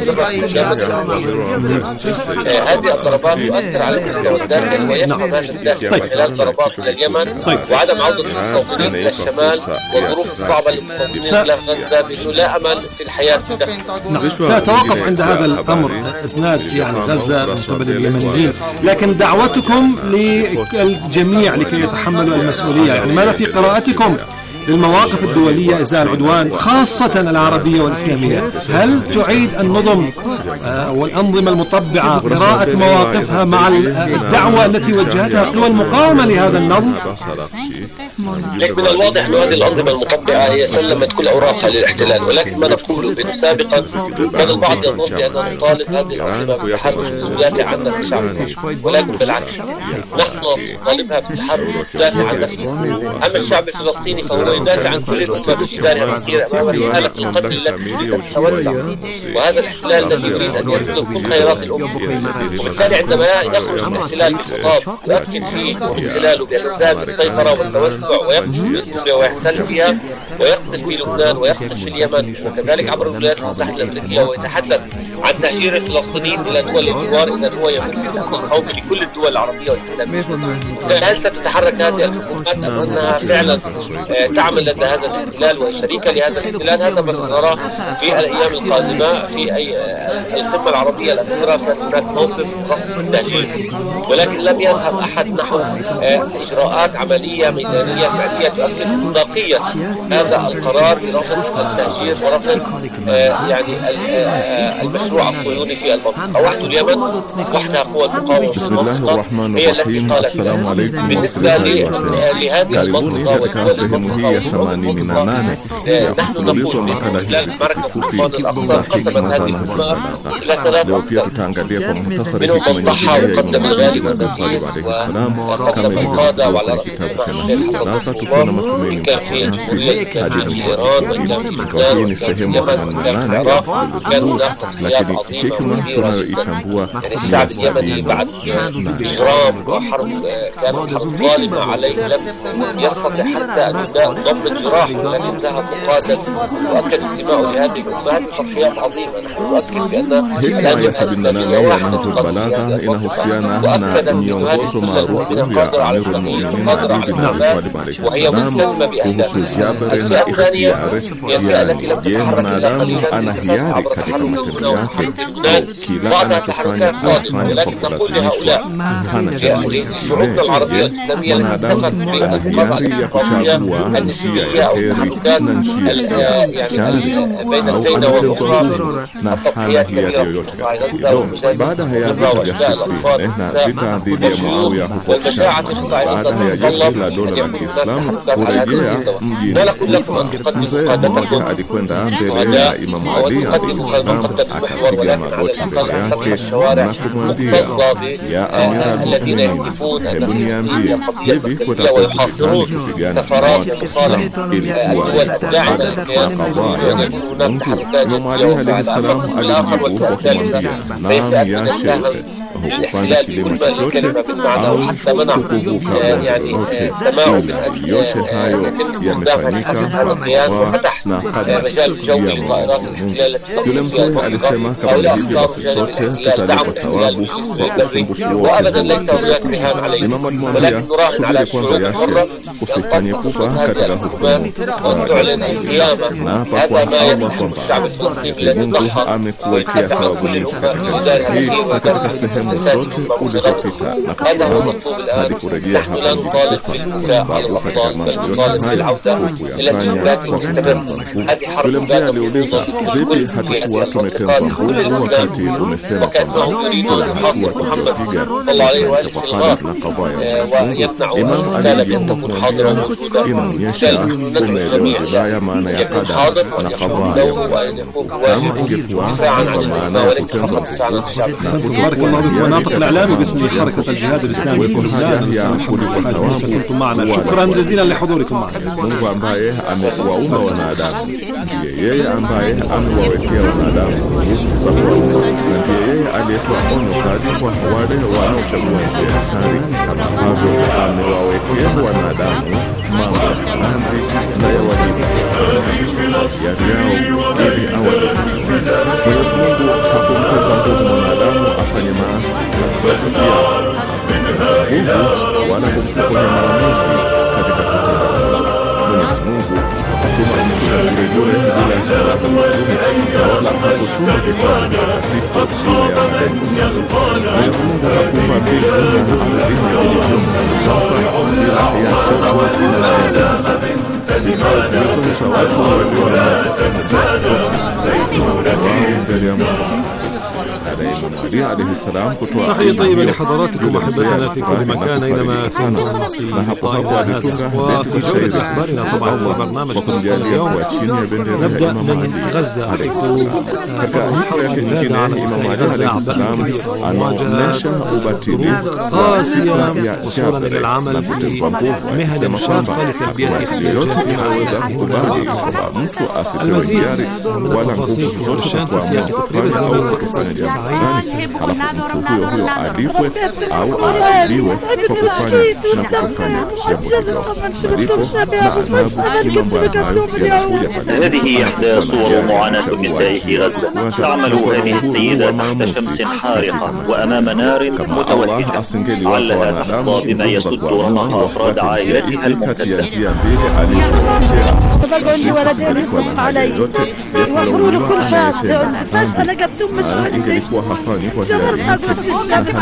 هذه الضربات تؤثر على المستوى الداخلي ويفهم هذا الداخل من خلال ضربات إلى اليمن وعدم عودة المستوطنين إلى الشمال والظروف الصعبة للمستوطنين إلى غزة بأنه لا أمل في الحياة في الداخل. سأتوقف عند هذا الأمر إسناد يعني غزة من قبل اليمنيين، لكن دعوتكم للجميع لكي يتحملوا المسؤولية، يعني ماذا في قراءتكم للمواقف الدولية إزاء العدوان خاصة العربية والإسلامية؟ هل تعيد النظم والأنظمة المطبعة قراءة مواقفها مع الدعوة التي وجهتها قوى المقاومة لهذا النظم؟ من الواضح أن هذه الأنظمة المطبعة هي سلمت كل أوراقها للاحتلال، ولكن ما نقول بأنه سابقا كان البعض يظن بأننا نطالب هذه الأنظمة بالتحرك المدافع عن الشعب، ولكن بالعكس نحن نطالبها بالتحرك المدافع عن نفسه. أما الشعب الفلسطيني فهو ويدافع عن كل الأمة باعتبارها الأخير أمام رسالة القتل التي تتوسع، وهذا الاحتلال الذي يريد أن يسلب كل خيرات الأمة. وبالتالي عندما يخرج الاحتلال بخطاب يؤكد فيه من خلاله بأسباب السيطرة والتوسع ويقتل في سوريا ويحتل فيها ويقتل في لبنان ويقتل في اليمن وكذلك عبر الولايات المتحدة الأمريكية ويتحدث عن تهجير الفلسطينيين إلى دول الجوار إذا هو يمثل الأمن القومي لكل الدول العربية والإسلامية. هل ستتحرك هذه الحكومات أم أنها فعلا تعمل لدى هذا الاحتلال وهي شريكة لهذا الاحتلال؟ هذا ما سنراه في الأيام القادمة في القمة العربية الأخيرة. كان هناك موقف رفض التهجير ولكن لم يذهب أحد نحو إجراءات عملية ميدانية فعلية تؤكد مصداقية هذا القرار برفض التهجير ورفض يعني المشروع الصهيوني في المنطقة. وحده اليمن وحدها قوى المقاومة. بسم الله الرحمن الرحيم. السلام عليكم wasikilizaji wapendwa, karibuni katika sehemu hii ya 88 ya mfululizo wa makala hizi fupi za hikma za Nahjul Balagha. Leo pia tutaangalia kwa muhtasari hikma nyingine ya Imam Ali bin Abi Talib alayhi salam kama ilivyokuwa kwenye kitabu cha Nahjul Balagha, tukiwa na matumaini nasi hadi mwisho. Hii ni sehemu ya 88 ya mfululizo huu, lakini hikma tunayoichambua ni ya 70 وحرب كانت حرب ظالمة عليه لم يستطع حتى أن ضم الجراح ولكن ذهب مقاتل وأكد انتماءه لهذه الأمة. هذه تضحيات عظيمة. نحن نؤكد بأن hikma ya 78 ya Nahjul Balagha inahusiana na miongozo maarufu ya Amirul Mu'minin Ali bin Abi Talib alayhi salam kuhusu jabr na ikhtiyar ya je, mwanadamu ana hiari katika matendo yake au kila anachofanya afanye kwa kulazimishwa? Hana chaguo. Mwanadamu ana hiari ya kuchagua njia ya heri na njia ya shari au anatengwa nguvu na hana hiari yoyote katika hilo. Baada ya vita vya Siffin na vita dhidi ya Muawiya huko Sham, baada ya jeshi la dola la Kiislamu kurejea mjini Kufa, mzee mmoja alikwenda mbele ya Imam Ali alayhi salam, akapiga magoti mbele yake na kumwambia, ya Amira al-Mu'minin, hebu niambie, hivi kutakuwa gani kupigana na watu wa Islam ilikuwa ada na kadhaa ya Mungu? Imam Ali alayhi salam alijibu kwa kumwambia, naam ya Sheikh, hukupanda kilima chochote au hukuvuka yote. Yote hayo yamefanyika kwa na kadha ya Mungu. Yule mzee alisema, kama hivyo basi sote tutalipwa thawabu kwa usumbufu wote. Imam alimwambia, subiri kwanza ya Sheikh, usifanye pupa katika hukumu na hapa kwa Allah kwamba Mungu amekuwekea thawabu nyingi katika hii na katika sehemu zote ulizopita na kusimama hadi kurejea hapa Kufa, sababu katika mambo yote haya hukuyafanya kwa kutumia nguvu. Yule mzee aliuliza, vipi hatukuwa tumetenzwa nguvu wakati umesema kwamba kila hatua tutapiga kwa kadri na kadhaa ya Mungu? Imam alijibu kumwambia, inaonyesha umeelewa vibaya maana ya kadri na kadhaa ya Mungu. Kama ingekuwa kwa maana ya kutenzwa nguvu na الناطق الإعلامي باسم حركة الجهاد الإسلامي في لبنان معنا. شكرا جزيلا لحضوركم معنا. Mungu ambaye amewaumba wanadamu ndiye yeye ambaye amewawekea wanadamu nguvu za kuamua, na ndiye yeye aliyetoa onyo kali kwa wale wanaochagua njia ya shari, kama ambavyo amewawekea wanadamu mambo ya amri na ya wajibu ya vyao ili awajibu. Mwenyezi Mungu hakumtenza nguvu mwanadamu afanye maasi na kuyakutia nguvu wala kumpokonya maamuzi katika kutenda. Mwenyezi Mungu hakumaanisha bure bila ishara maalum wala hakutuma vitabu takatifu bila ya malengo. Mwenyezi Mungu hakumpa mbingu na ardhi ili kumsafa bila ya sharti na ziada. Vikao vilizoonyesha watu walio na wao mbele ya Mungu. تحية طيبة لحضراتكم وأحبتنا في كل مكان أينما كنتم في طائرة هذا. وفي جولة أخبارنا طبعا وبرنامج اليوم نبدأ من غزة، حيث الولادة على نساء غزة قاسية وصولا إلى العمل في مهن شاقة لتلبية احتياجات المزيد من التفاصيل في ورشان تسياق تقرير الزميل سعيد. هذه إحدى صور معاناة النساء في غزة. تعمل هذه السيدة تحت شمس حارقة وأمام نار متوهجة علها تحظى بما يسد رمق أفراد عائلتها الممتدة. عندي ولدين يصرخ علي يوفروا له كل فاصل فجأة لقيت مش عندي جمال أقعد في الشمس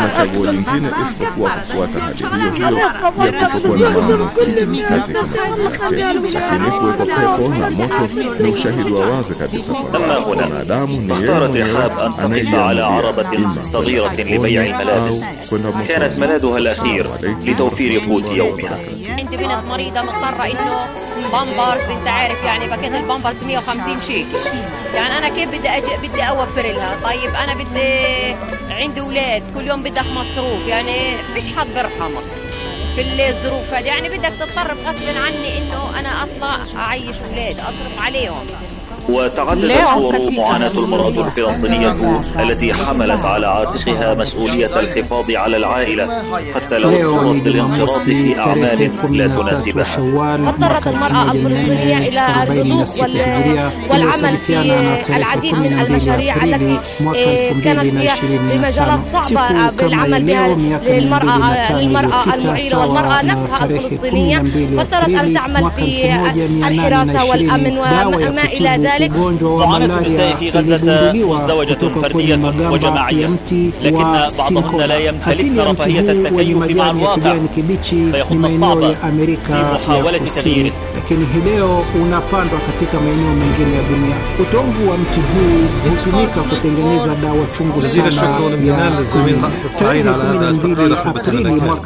أما هنا اختارت رحاب أن تقف على عربة صغيرة لبيع الملابس. كانت ملاذها الأخير لتوفير قوت يومها. عندي بنت مريضة مضطرة إنه بامبرز، أنت عارف يعني باكيت البامبرز 150 شيكل، يعني أنا كيف بدي أوفر لها؟ طيب أنا بدي عندي أولاد كل يوم بدك مصروف، يعني فيش حد برحمك في الظروف هذه، يعني بدك تضطر غصبا عني إنه أنا أطلع أعيش أولاد أصرف عليهم. وتعددت صور معاناة المرأة الفلسطينية التي حملت على عاتقها مسؤولية الحفاظ على العائلة حتى لو اضطرت للانخراط في أعمال لا تناسبها. اضطرت المرأة الفلسطينية إلى الهدوء والعمل في العديد من المشاريع التي كانت في مجالات صعبة بالعمل بها للمرأة المعيلة والمرأة نفسها الفلسطينية، فاضطرت أن تعمل في الحراسة والأمن وما إلى ذلك. معاناة النساء في غزة مزدوجة فردية وجماعية، لكن بعضهن لا يمتلكن رفاهية التكيف مع الواقع فيخط الصعب في محاولة تغييره. Lakini hii leo unapandwa katika maeneo mengine ya dunia. Utomvu wa mti huu hutumika kutengeneza dawa chungu sana ya tarehe 12 Aprili mwaka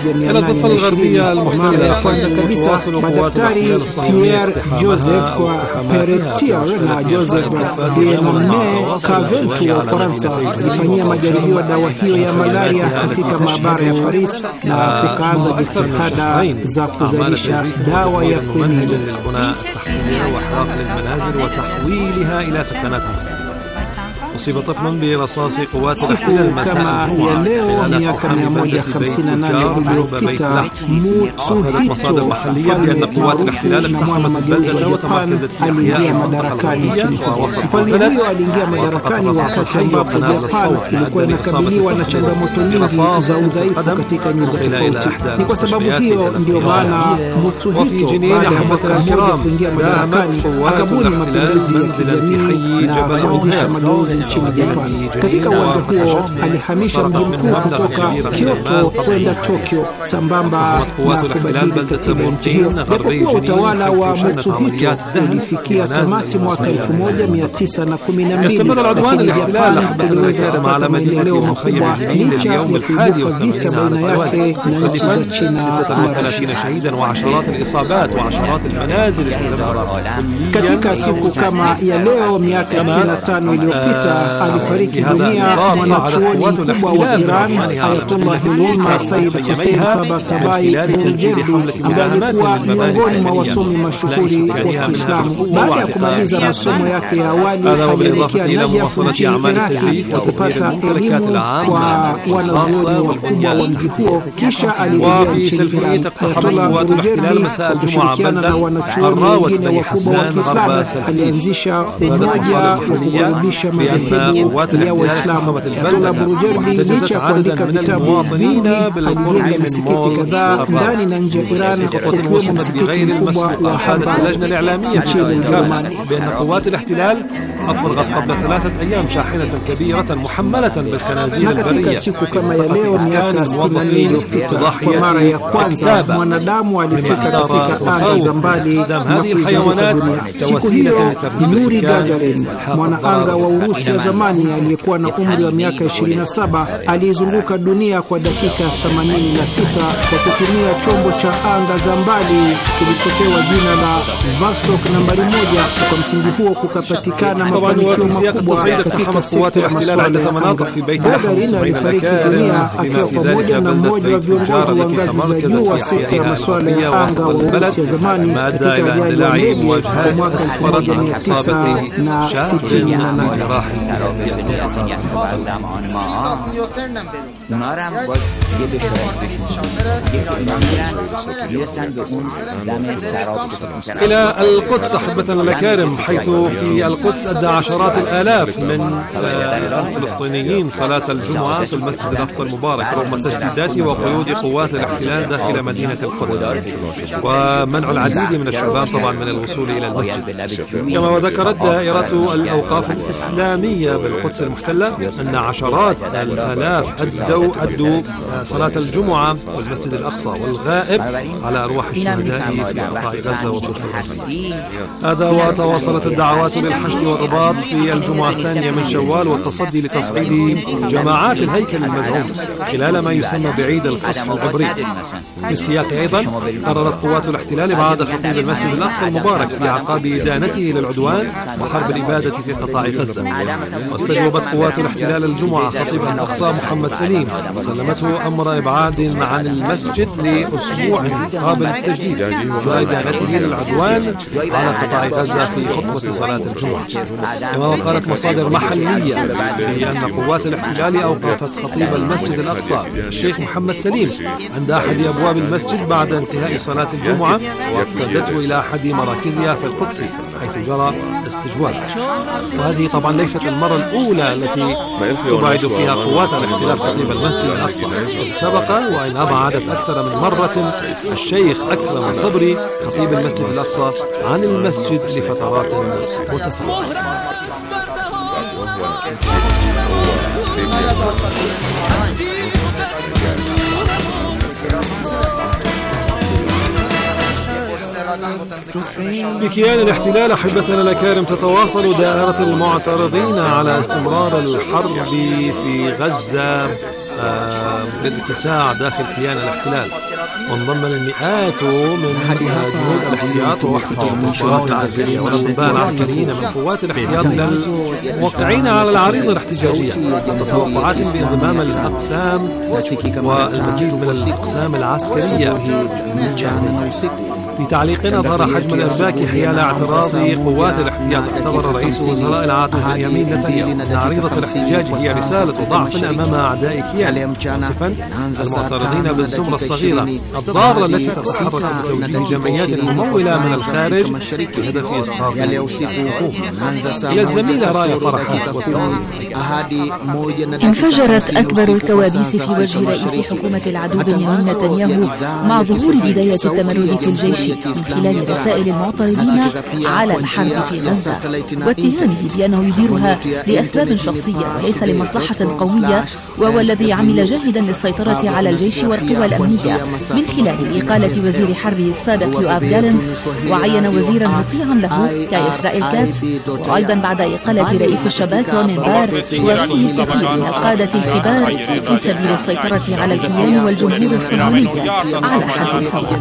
1820. Kwa mara ya kwanza kabisa madaktari Pierre Joseph Peretier na Joseph Benamne Caventou wa Ufaransa walifanyia majaribio dawa hiyo ya malaria katika maabara ya Paris, na kukaanza jitihada za kuzalisha dawa ya للبناء التحتية وإحراق للمنازل وتحويلها إلى سكنات. أصيب طفل برصاص قوات الاحتلال المساء الجمعة miaka 158 iliyopita Mutsuhito مصادر محلية بأن قوات الاحتلال اقتحمت البلدة وتمركزت في أحياء madarakani nchini. Mfalme huyo aliingia madarakani wakati ambapo Japan ilikuwa inakabiliwa na changamoto nyingi za udhaifu katika nyanja tofauti. Ni kwa sababu hiyo ndio maana Mutsuhito baada ya mwaka mmoja kuingia madarakani akabuni mapinduzi ya kijamii na kuanzisha mageuzi nchini Japan. Katika uwanja huo alihamisha mji mkuu kutoka Kyoto kwenda Tokyo sambamba na kubadili katiba nchi hiyo. Japokuwa utawala wa Mutsuhito ulifikia tamati mwaka 1912, lakini Japan iliweza kupata maendeleo makubwa licha ya kuibuka vita baina yake na nchi za China na Russia. شهيدا وعشرات الإصابات وعشرات المنازل. Katika siku kama ya leo miaka 65 iliyopita alifariki dunia mwanachuoni mkubwa wa Iran Ayatollah Ulama Said Hussein Tabatabai Burjerdi, ambaye alikuwa miongoni mwa wasomi mashuhuri wa Kiislamu. Baada ya kumaliza masomo yake ya awali alielekea Najaf nchini Iraki na kupata elimu kwa wanazuoni wakubwa wa mji huo, kisha alirejea nchini Iran. Ayatollah Burjerdi kwa kushirikiana na wanachuoni wengine wakubwa wa Kiislamu alianzisha umoja wa kukurudisha madhehebu ya Waislamu. Ayatollah Burjerdi licha kuandika vitabu vingi alijenga misikiti kadhaa ndani na nje ya Iran, ukiwemo msikiti mkubwa wa Hamburg nchini Ujerumani. بأن قوات الاحتلال أفرغت قبل 3 أيام شاحنة كبيرة محملة بالخنازير البرية. siku kama ya leo miaka 64 iliyopita kwa mara ya kwanza mwanadamu alifika katika anga za mbali na kuizunguka dunia. Siku hiyo Yuri Gagarin, mwanaanga wa Urusi ya zamani aliyekuwa na umri wa miaka 27, alizunguka dunia kwa dakika 89 kwa kutumia chombo cha anga za mbali kilichopewa jina la Vostok nambari 1. Kwa msingi huo kukapatikana mafanikio makubwa katika sekta ya masuala ya anga. Gagarin alifariki dunia akiwa pamoja na mmoja wa viongozi wa ngazi za juu wa sekta ya masuala ya anga wa Urusi ya zamani katika ajali ya ndege mwaka 1968. إلى القدس أحبتنا الأكارم، حيث في القدس أدى عشرات الآلاف من الفلسطينيين صلاة الجمعة في المسجد الأقصى المبارك رغم التشديدات وقيود قوات الاحتلال داخل مدينة القدس، ومنع العديد من الشباب طبعا من الوصول إلى المسجد. كما وذكرت دائرة الأوقاف الإسلامية بالقدس المحتلة أن عشرات الآلاف أدوا صلاة الجمعة في المسجد الأقصى، والغائب على أرواح الشهداء في قطاع غزة والضفة الغربية. هذا وتواصلت الدعوات للحشد والرباط في الجمعة الثانية من شوال والتصدي لتصعيد جماعات الهيكل المزعوم خلال ما يسمى بعيد الفصح العبري. في السياق أيضا قررت قوات الاحتلال إبعاد خطيب المسجد الأقصى المبارك في أعقاب إدانته للعدوان وحرب الإبادة في قطاع غزة. واستجوبت قوات الاحتلال الجمعة خطيب الأقصى محمد سليم وسلمته أمر إبعاد عن المسجد لأسبوع قابل للتجديد وإدانته للعدوان على قطاع غزة في خطبة صلاة الجمعة. كما وقالت مصادر محلية بأن قوات الاحتلال أوقفت خطيب المسجد الأقصى الشيخ محمد سليم عند أحد أبواب المسجد بعد انتهاء صلاة الجمعة وأقتادته إلى أحد مراكزها في القدس حيث جرى استجواب. وهذه طبعا ليست المرة الأولى التي تبعد فيها قوات الاحتلال خطيب المسجد الأقصى، سبق وإن أبعدت أكثر من مرة الشيخ أكرم صبري خطيب المسجد الأقصى عن المسجد لفترات متفاوتة. في كيان الاحتلال أحبتنا الأكارم تتواصل دائرة المعترضين على استمرار الحرب في غزة للاتساع داخل كيان الاحتلال، وانضم المئات من جنود الاحتياط ووحدة الاستنشاق العسكرية والأطباء العسكريين من قوات الاحتياط إلى الموقعين على العريضة الاحتجاجية وتوقعات بانضمام الأقسام والمزيد من الأقسام العسكرية. في تعليق أظهر حجم الإرباك حيال اعتراض قوات الاحتياط، اعتبر رئيس وزراء العاطفة بنيامين نتنياهو أن عريضة الاحتجاج هي رسالة ضعف أمام أعداء كيان، مصفا المعترضين بالزمرة الصغيرة الضارة التي تتحرك بتوجيه جمعيات ممولة من الخارج بهدف إسقاط الحكومة. إلى الزميلة راية فرحات والتقرير. انفجرت أكبر الكوابيس في وجه رئيس حكومة العدو بنيامين نتنياهو مع ظهور بداية التمرد في الجيش من خلال رسائل المعترضين على الحرب في غزة واتهامه بأنه يديرها لأسباب شخصية وليس لمصلحة قومية، وهو الذي عمل جاهدا للسيطرة على الجيش والقوى الأمنية من خلال إقالة وزير حربه السابق يوآف جالنت وعين وزيرا مطيعا له كإسرائيل كاتس، وأيضا بعد إقالة رئيس الشباك رونين بار وصول كثير من القادة الكبار في سبيل السيطرة على الكيان والجمهور الصهيوني على حد سواء.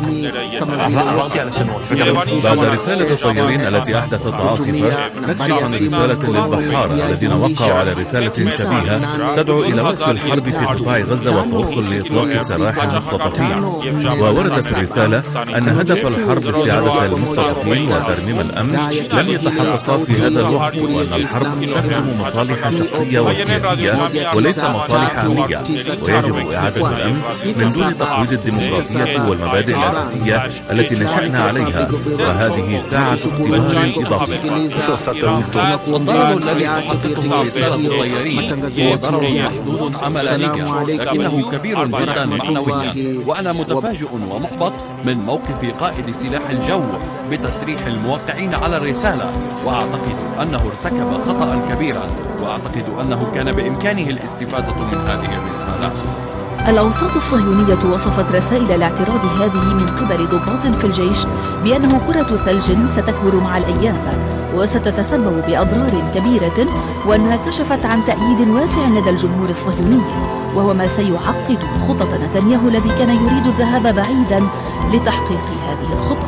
بعد رسالة الطيارين التي أحدثت عاصفة، نكشف عن رسالة للبحار الذين وقعوا على رسالة شبيهة تدعو إلى وقف الحرب في قطاع غزة والتوصل لإطلاق سراح المختطفين. ووردت الرسالة أن هدف الحرب استعادة المختطفين وترميم الأمن لم يتحقق في هذا الوقت، وأن الحرب تخدم مصالح شخصية وسياسية وليس مصالح أمنية، ويجب إعادة الأمن من دون تقويض الديمقراطية والمبادئ الأساسية التي نشأنا عليها، وهذه ساعة اختبار إضافي. والضرر الذي تحققه رسالة الطيارين هو ضرر محدود عمليا، لكنه كبير جدا معنويا. وأنا متفاجئ ومحبط من موقف قائد سلاح الجو بتسريح الموقعين على الرسالة، وأعتقد أنه ارتكب خطأ كبيرا، وأعتقد أنه كان بإمكانه الاستفادة من هذه الرسالة. الأوساط الصهيونية وصفت رسائل الاعتراض هذه من قبل ضباط في الجيش بأنه كرة ثلج ستكبر مع الأيام وستتسبب بأضرار كبيرة، وأنها كشفت عن تأييد واسع لدى الجمهور الصهيوني، وهو ما سيعقد خطط نتنياهو الذي كان يريد الذهاب بعيدا لتحقيق هذه الخطط.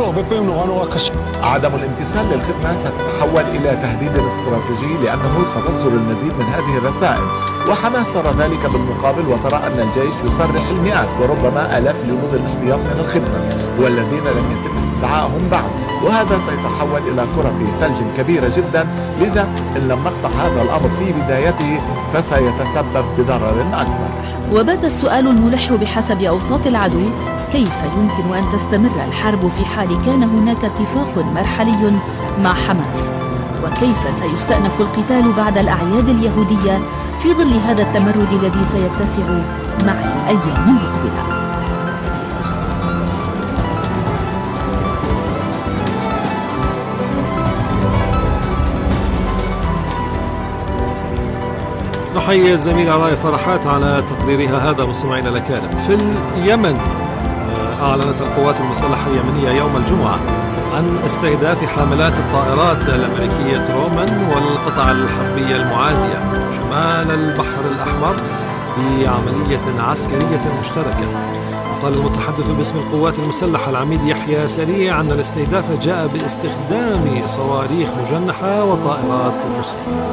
عدم الامتثال للخدمة ستتحول إلى تهديد استراتيجي، لأنه ستصدر المزيد من هذه الرسائل، وحماس ترى ذلك بالمقابل، وترى أن الجيش يسرح المئات وربما آلاف جنود الاحتياط من الخدمة والذين لم يتم استدعائهم بعد، وهذا سيتحول إلى كرة ثلج كبيرة جدا. لذا إن لم نقطع هذا الأمر في بدايته فسيتسبب بضرر أكبر. وبات السؤال الملح بحسب أوساط العدو: كيف يمكن أن تستمر الحرب في حال كان هناك اتفاق مرحلي مع حماس؟ وكيف سيستأنف القتال بعد الأعياد اليهودية في ظل هذا التمرد الذي سيتسع مع الأيام المقبلة؟ نحيي الزميلة راي فرحات على تقريرها هذا. مستمعينا الأكارم، في اليمن أعلنت القوات المسلحة اليمنية يوم الجمعة عن استهداف حاملات الطائرات الأمريكية رومان والقطع الحربية المعادية شمال البحر الأحمر في عملية عسكرية مشتركة. قال المتحدث باسم القوات المسلحة العميد يحيى سريع أن الاستهداف جاء باستخدام صواريخ مجنحة وطائرات مسيرة.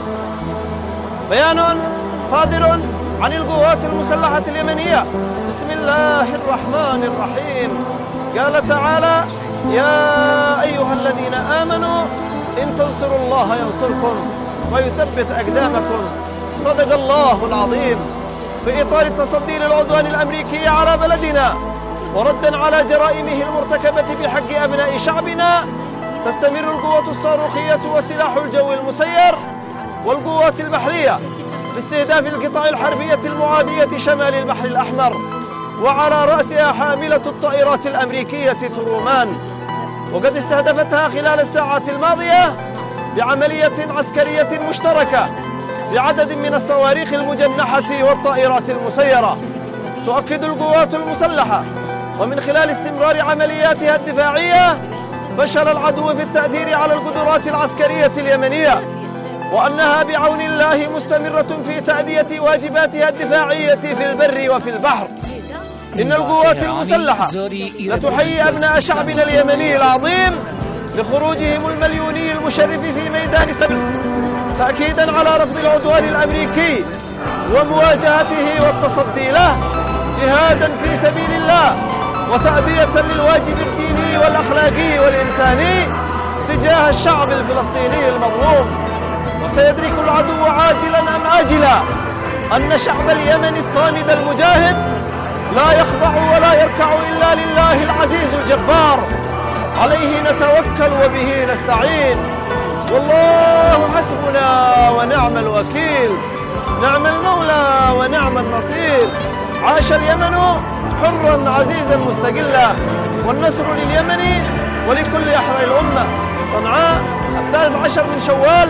بيان صادر عن القوات المسلحة اليمنية بسم الله الرحمن الرحيم. قال تعالى: يا أيها الذين آمنوا إن تنصروا الله ينصركم ويثبت أقدامكم. صدق الله العظيم. في إطار التصدي للعدوان الأمريكي على بلدنا وردا على جرائمه المرتكبة بحق أبناء شعبنا، تستمر القوات الصاروخية وسلاح الجو المسير والقوات البحرية باستهداف القطع الحربية المعادية شمال البحر الأحمر، وعلى رأسها حاملة الطائرات الأمريكية ترومان، وقد استهدفتها خلال الساعات الماضية بعملية عسكرية مشتركة بعدد من الصواريخ المجنحة والطائرات المسيرة. تؤكد القوات المسلحة ومن خلال استمرار عملياتها الدفاعية فشل العدو في التأثير على القدرات العسكرية اليمنية، وأنها بعون الله مستمرة في تأدية واجباتها الدفاعية في البر وفي البحر. إن القوات المسلحة لتحيي أبناء شعبنا اليمني العظيم لخروجهم المليوني المشرف في ميدان سبيل، تأكيدا على رفض العدوان الأمريكي ومواجهته والتصدي له جهادا في سبيل الله، وتأدية للواجب الديني والأخلاقي والإنساني تجاه الشعب الفلسطيني المظلوم. وسيدرك العدو عاجلا أم آجلا أن شعب اليمن الصامد المجاهد لا يخضع ولا يركع إلا لله العزيز الجبار، عليه نتوكل وبه نستعين، والله حسبنا ونعم الوكيل، نعم المولى ونعم النصير. عاش اليمن حرا عزيزا مستقلا، والنصر لليمن ولكل أحرى الأمة. صنعاء 13 من شوال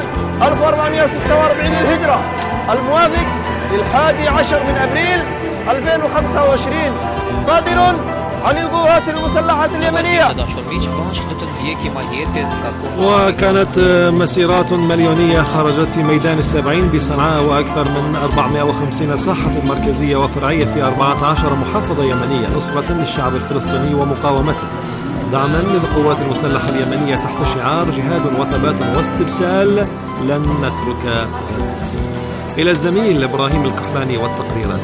1446 للهجرة، الموافق لل11 من أبريل 2025، صادر عن القوات المسلحة اليمنية. وكانت مسيرات مليونية خرجت في ميدان السبعين بصنعاء وأكثر من 450 ساحة مركزية وفرعية في 14 محافظة يمنية نصرة للشعب الفلسطيني ومقاومته، دعما للقوات المسلحة اليمنية تحت شعار جهاد وثبات واستبسال لن نترك غزة. إلى الزميل إبراهيم القحباني والتقريرات.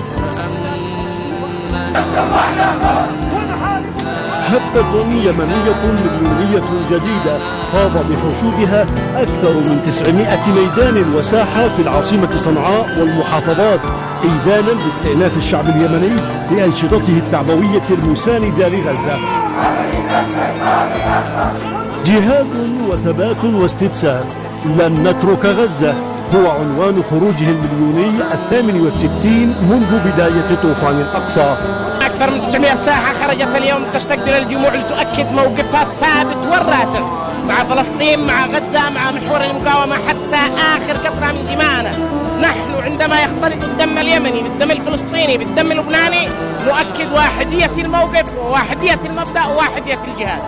هبة يمنية مليونية جديدة خاض بحشودها أكثر من 900 ميدان وساحة في العاصمة صنعاء والمحافظات، إيذانا باستئناف الشعب اليمني لأنشطته التعبوية المساندة لغزة. جهاد وثبات واستبسال، لن نترك غزة، هو عنوان خروجه المليوني 68 منذ بداية طوفان الأقصى. أكثر من 900 ساحة خرجت اليوم تستقبل الجموع لتؤكد موقفها الثابت والراسخ مع فلسطين، مع غزة، مع محور المقاومة حتى آخر قطرة من دمائنا. نحن عندما يختلط الدم اليمني بالدم الفلسطيني بالدم اللبناني نؤكد واحدية الموقف وواحدية المبدأ وواحدية الجهاد.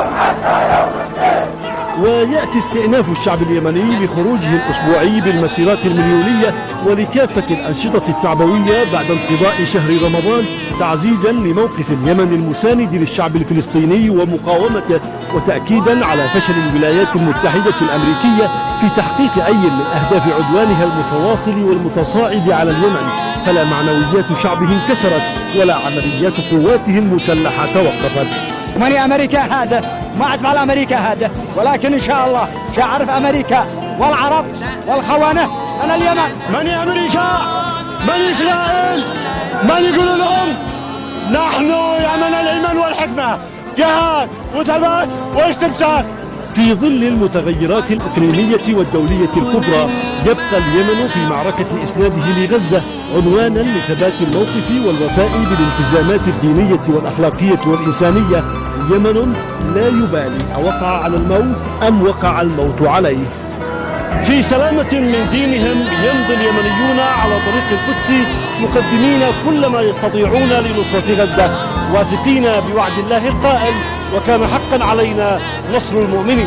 ويأتي استئناف الشعب اليمني بخروجه الأسبوعي بالمسيرات المليونية ولكافة الأنشطة التعبوية بعد انقضاء شهر رمضان، تعزيزا لموقف اليمن المساند للشعب الفلسطيني ومقاومته، وتأكيدا على فشل الولايات المتحدة الأمريكية في تحقيق أي من أهداف عدوانها المتواصل والمتصاعد على اليمن. فلا معنويات شعبه انكسرت ولا عمليات قواتهم المسلحة توقفت. ماني أمريكا هذا، ما أعرف على أمريكا هذا، ولكن إن شاء الله سأعرف أمريكا والعرب والخونة. أنا اليمن، ماني أمريكا، ماني إسرائيل، ماني يقول لهم نحن يمن الإيمان والحكمة، جهاد وثبات واستبسال. في ظل المتغيرات الإقليمية والدولية الكبرى يبقى اليمن في معركة إسناده لغزة عنوانا لثبات الموقف والوفاء بالالتزامات الدينية والأخلاقية والإنسانية. يمن لا يبالي أوقع على الموت أم وقع الموت عليه. في سلامة من دينهم يمضي اليمنيون على طريق القدس مقدمين كل ما يستطيعون لنصرة غزة، واثقين بوعد الله القائل: وكان حقا علينا نصر المؤمنين.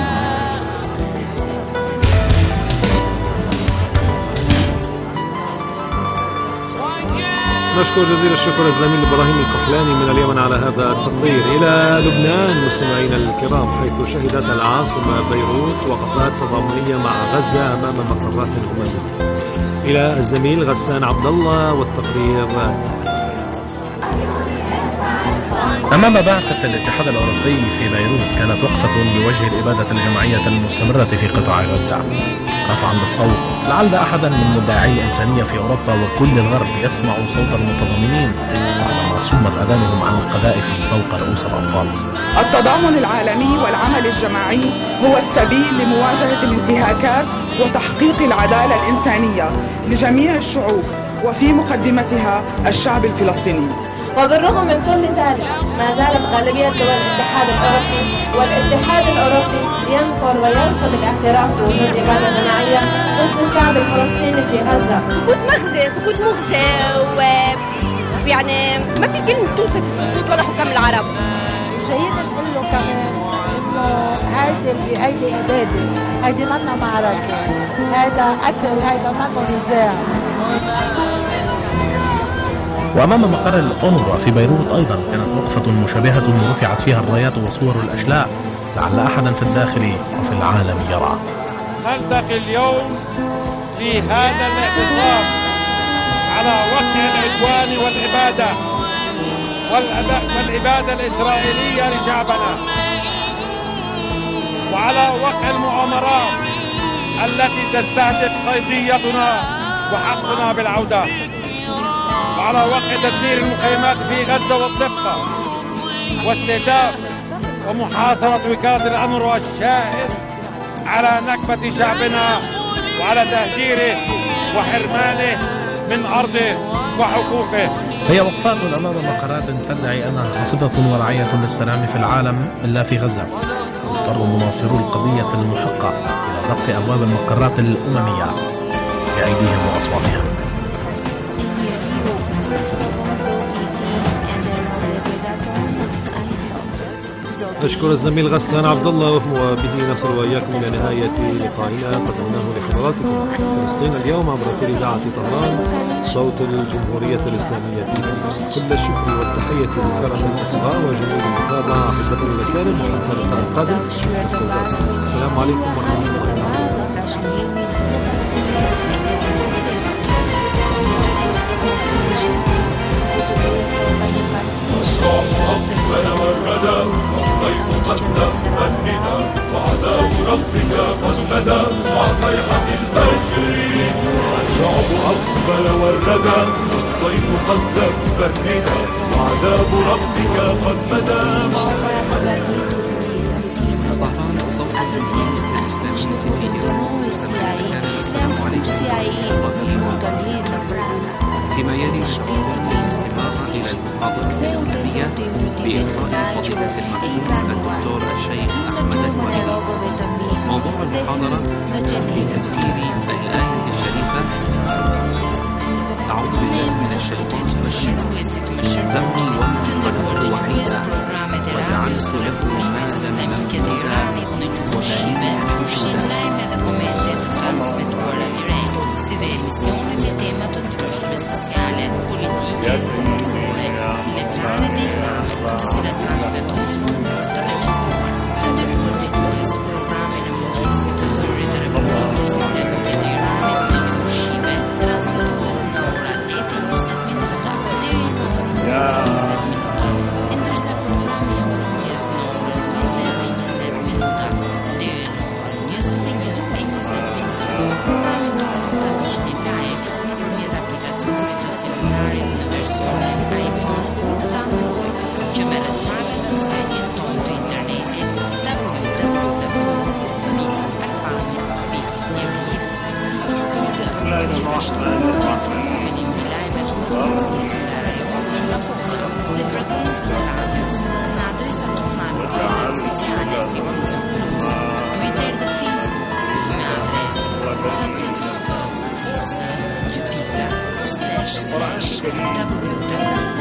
نشكر جزيل الشكر الزميل إبراهيم الكحلاني من اليمن على هذا التقرير. إلى لبنان مستمعينا الكرام، حيث شهدت العاصمة بيروت وقفات تضامنية مع غزة أمام مقرات الأممية. إلى الزميل غسان عبد الله والتقرير. أمام بعثة الاتحاد الأوروبي في بيروت كانت وقفة بوجه الإبادة الجماعية المستمرة في قطاع غزة رفعا بالصوت، لعل أحدا من مدعي الإنسانية في أوروبا وكل الغرب يسمع صوت المتضامنين بعدما صمت أذانهم عن القذائف فوق رؤوس الأطفال. التضامن العالمي والعمل الجماعي هو السبيل لمواجهة الانتهاكات وتحقيق العدالة الإنسانية لجميع الشعوب وفي مقدمتها الشعب الفلسطيني. وبالرغم من كل ذلك ما زالت غالبية دول الاتحاد الأوروبي والاتحاد الأوروبي ينفر ويرفض الاعتراف بوجود إبادة جماعية ضد الشعب الفلسطيني في غزة. سكوت مغزى ويعني ما في كلمة توصف السكوت ولا حكام العرب. جيد نقول له كمان إنه هيدي إبادة، هيدي منا معركة، هيدا قتل، هيدا منا نزاع. وأمام مقر الأونروا في بيروت أيضا كانت وقفة مشابهة رفعت فيها الرايات وصور الأشلاء، لعل أحدا في الداخل وفي العالم يرى. نلتقي اليوم في هذا الاعتصام على وقع العدوان والإبادة الإسرائيلية لشعبنا، وعلى وقع المؤامرات التي تستهدف قضيتنا وحقنا بالعودة، وعلى وقع تدمير المخيمات في غزة والضفة واستهداف ومحاصرة وكالة الأونروا الشاهد على نكبة شعبنا وعلى تهجيره وحرمانه من أرضه وحقوقه. هي وقفات أمام مقرات تدعي أنها حافظة ورعاية للسلام في العالم إلا في غزة. يضطر مناصرو القضية المحقة إلى غلق أبواب المقرات الأممية بأيديهم وأصواتهم. أشكر الزميل غسان عبد الله، وبه نصل وإياكم إلى نهاية لقائنا قدمناه لحضراتكم. فلسطين اليوم عبر إذاعة طهران، صوت الجمهورية الإسلامية في إيران. كل الشكر والتحية لكرم الأصغاء وجميل المتابعة. أحبتنا المكارم، وحتى اللقاء القادم. السلام عليكم ورحمة الله وبركاته. الطيف قد دب الندى وعذاب ربك قد بدا مع صيحة الفجر. الشعب أقبل والردى الطيف قد دب الندى وعذاب ربك قد بدا مع صيحة الفجر. فيما يلي نتوقع الاستماع إلى المحاضرة الإسلامية بإلقاء فضيلة المأمون الدكتور الشيخ أحمد الزهيري. موضوع المحاضرة في تفسير الآية الشريفة: أعوذ بالله من الشيطان الرجيم، ذرني ومن خلقت وحيدا وجعلت له مالا ممدودا وبنين شهودا. Deve emissione del tema tutto sociale, politica e culturale, lettrare di Islam, si da trasmettono da registrare. Tutti i ricordi di questo programma in emergenza tesori da Repubblica il sistema di Iran e di Giuscive, trasmettono da ora dei 7 minuti.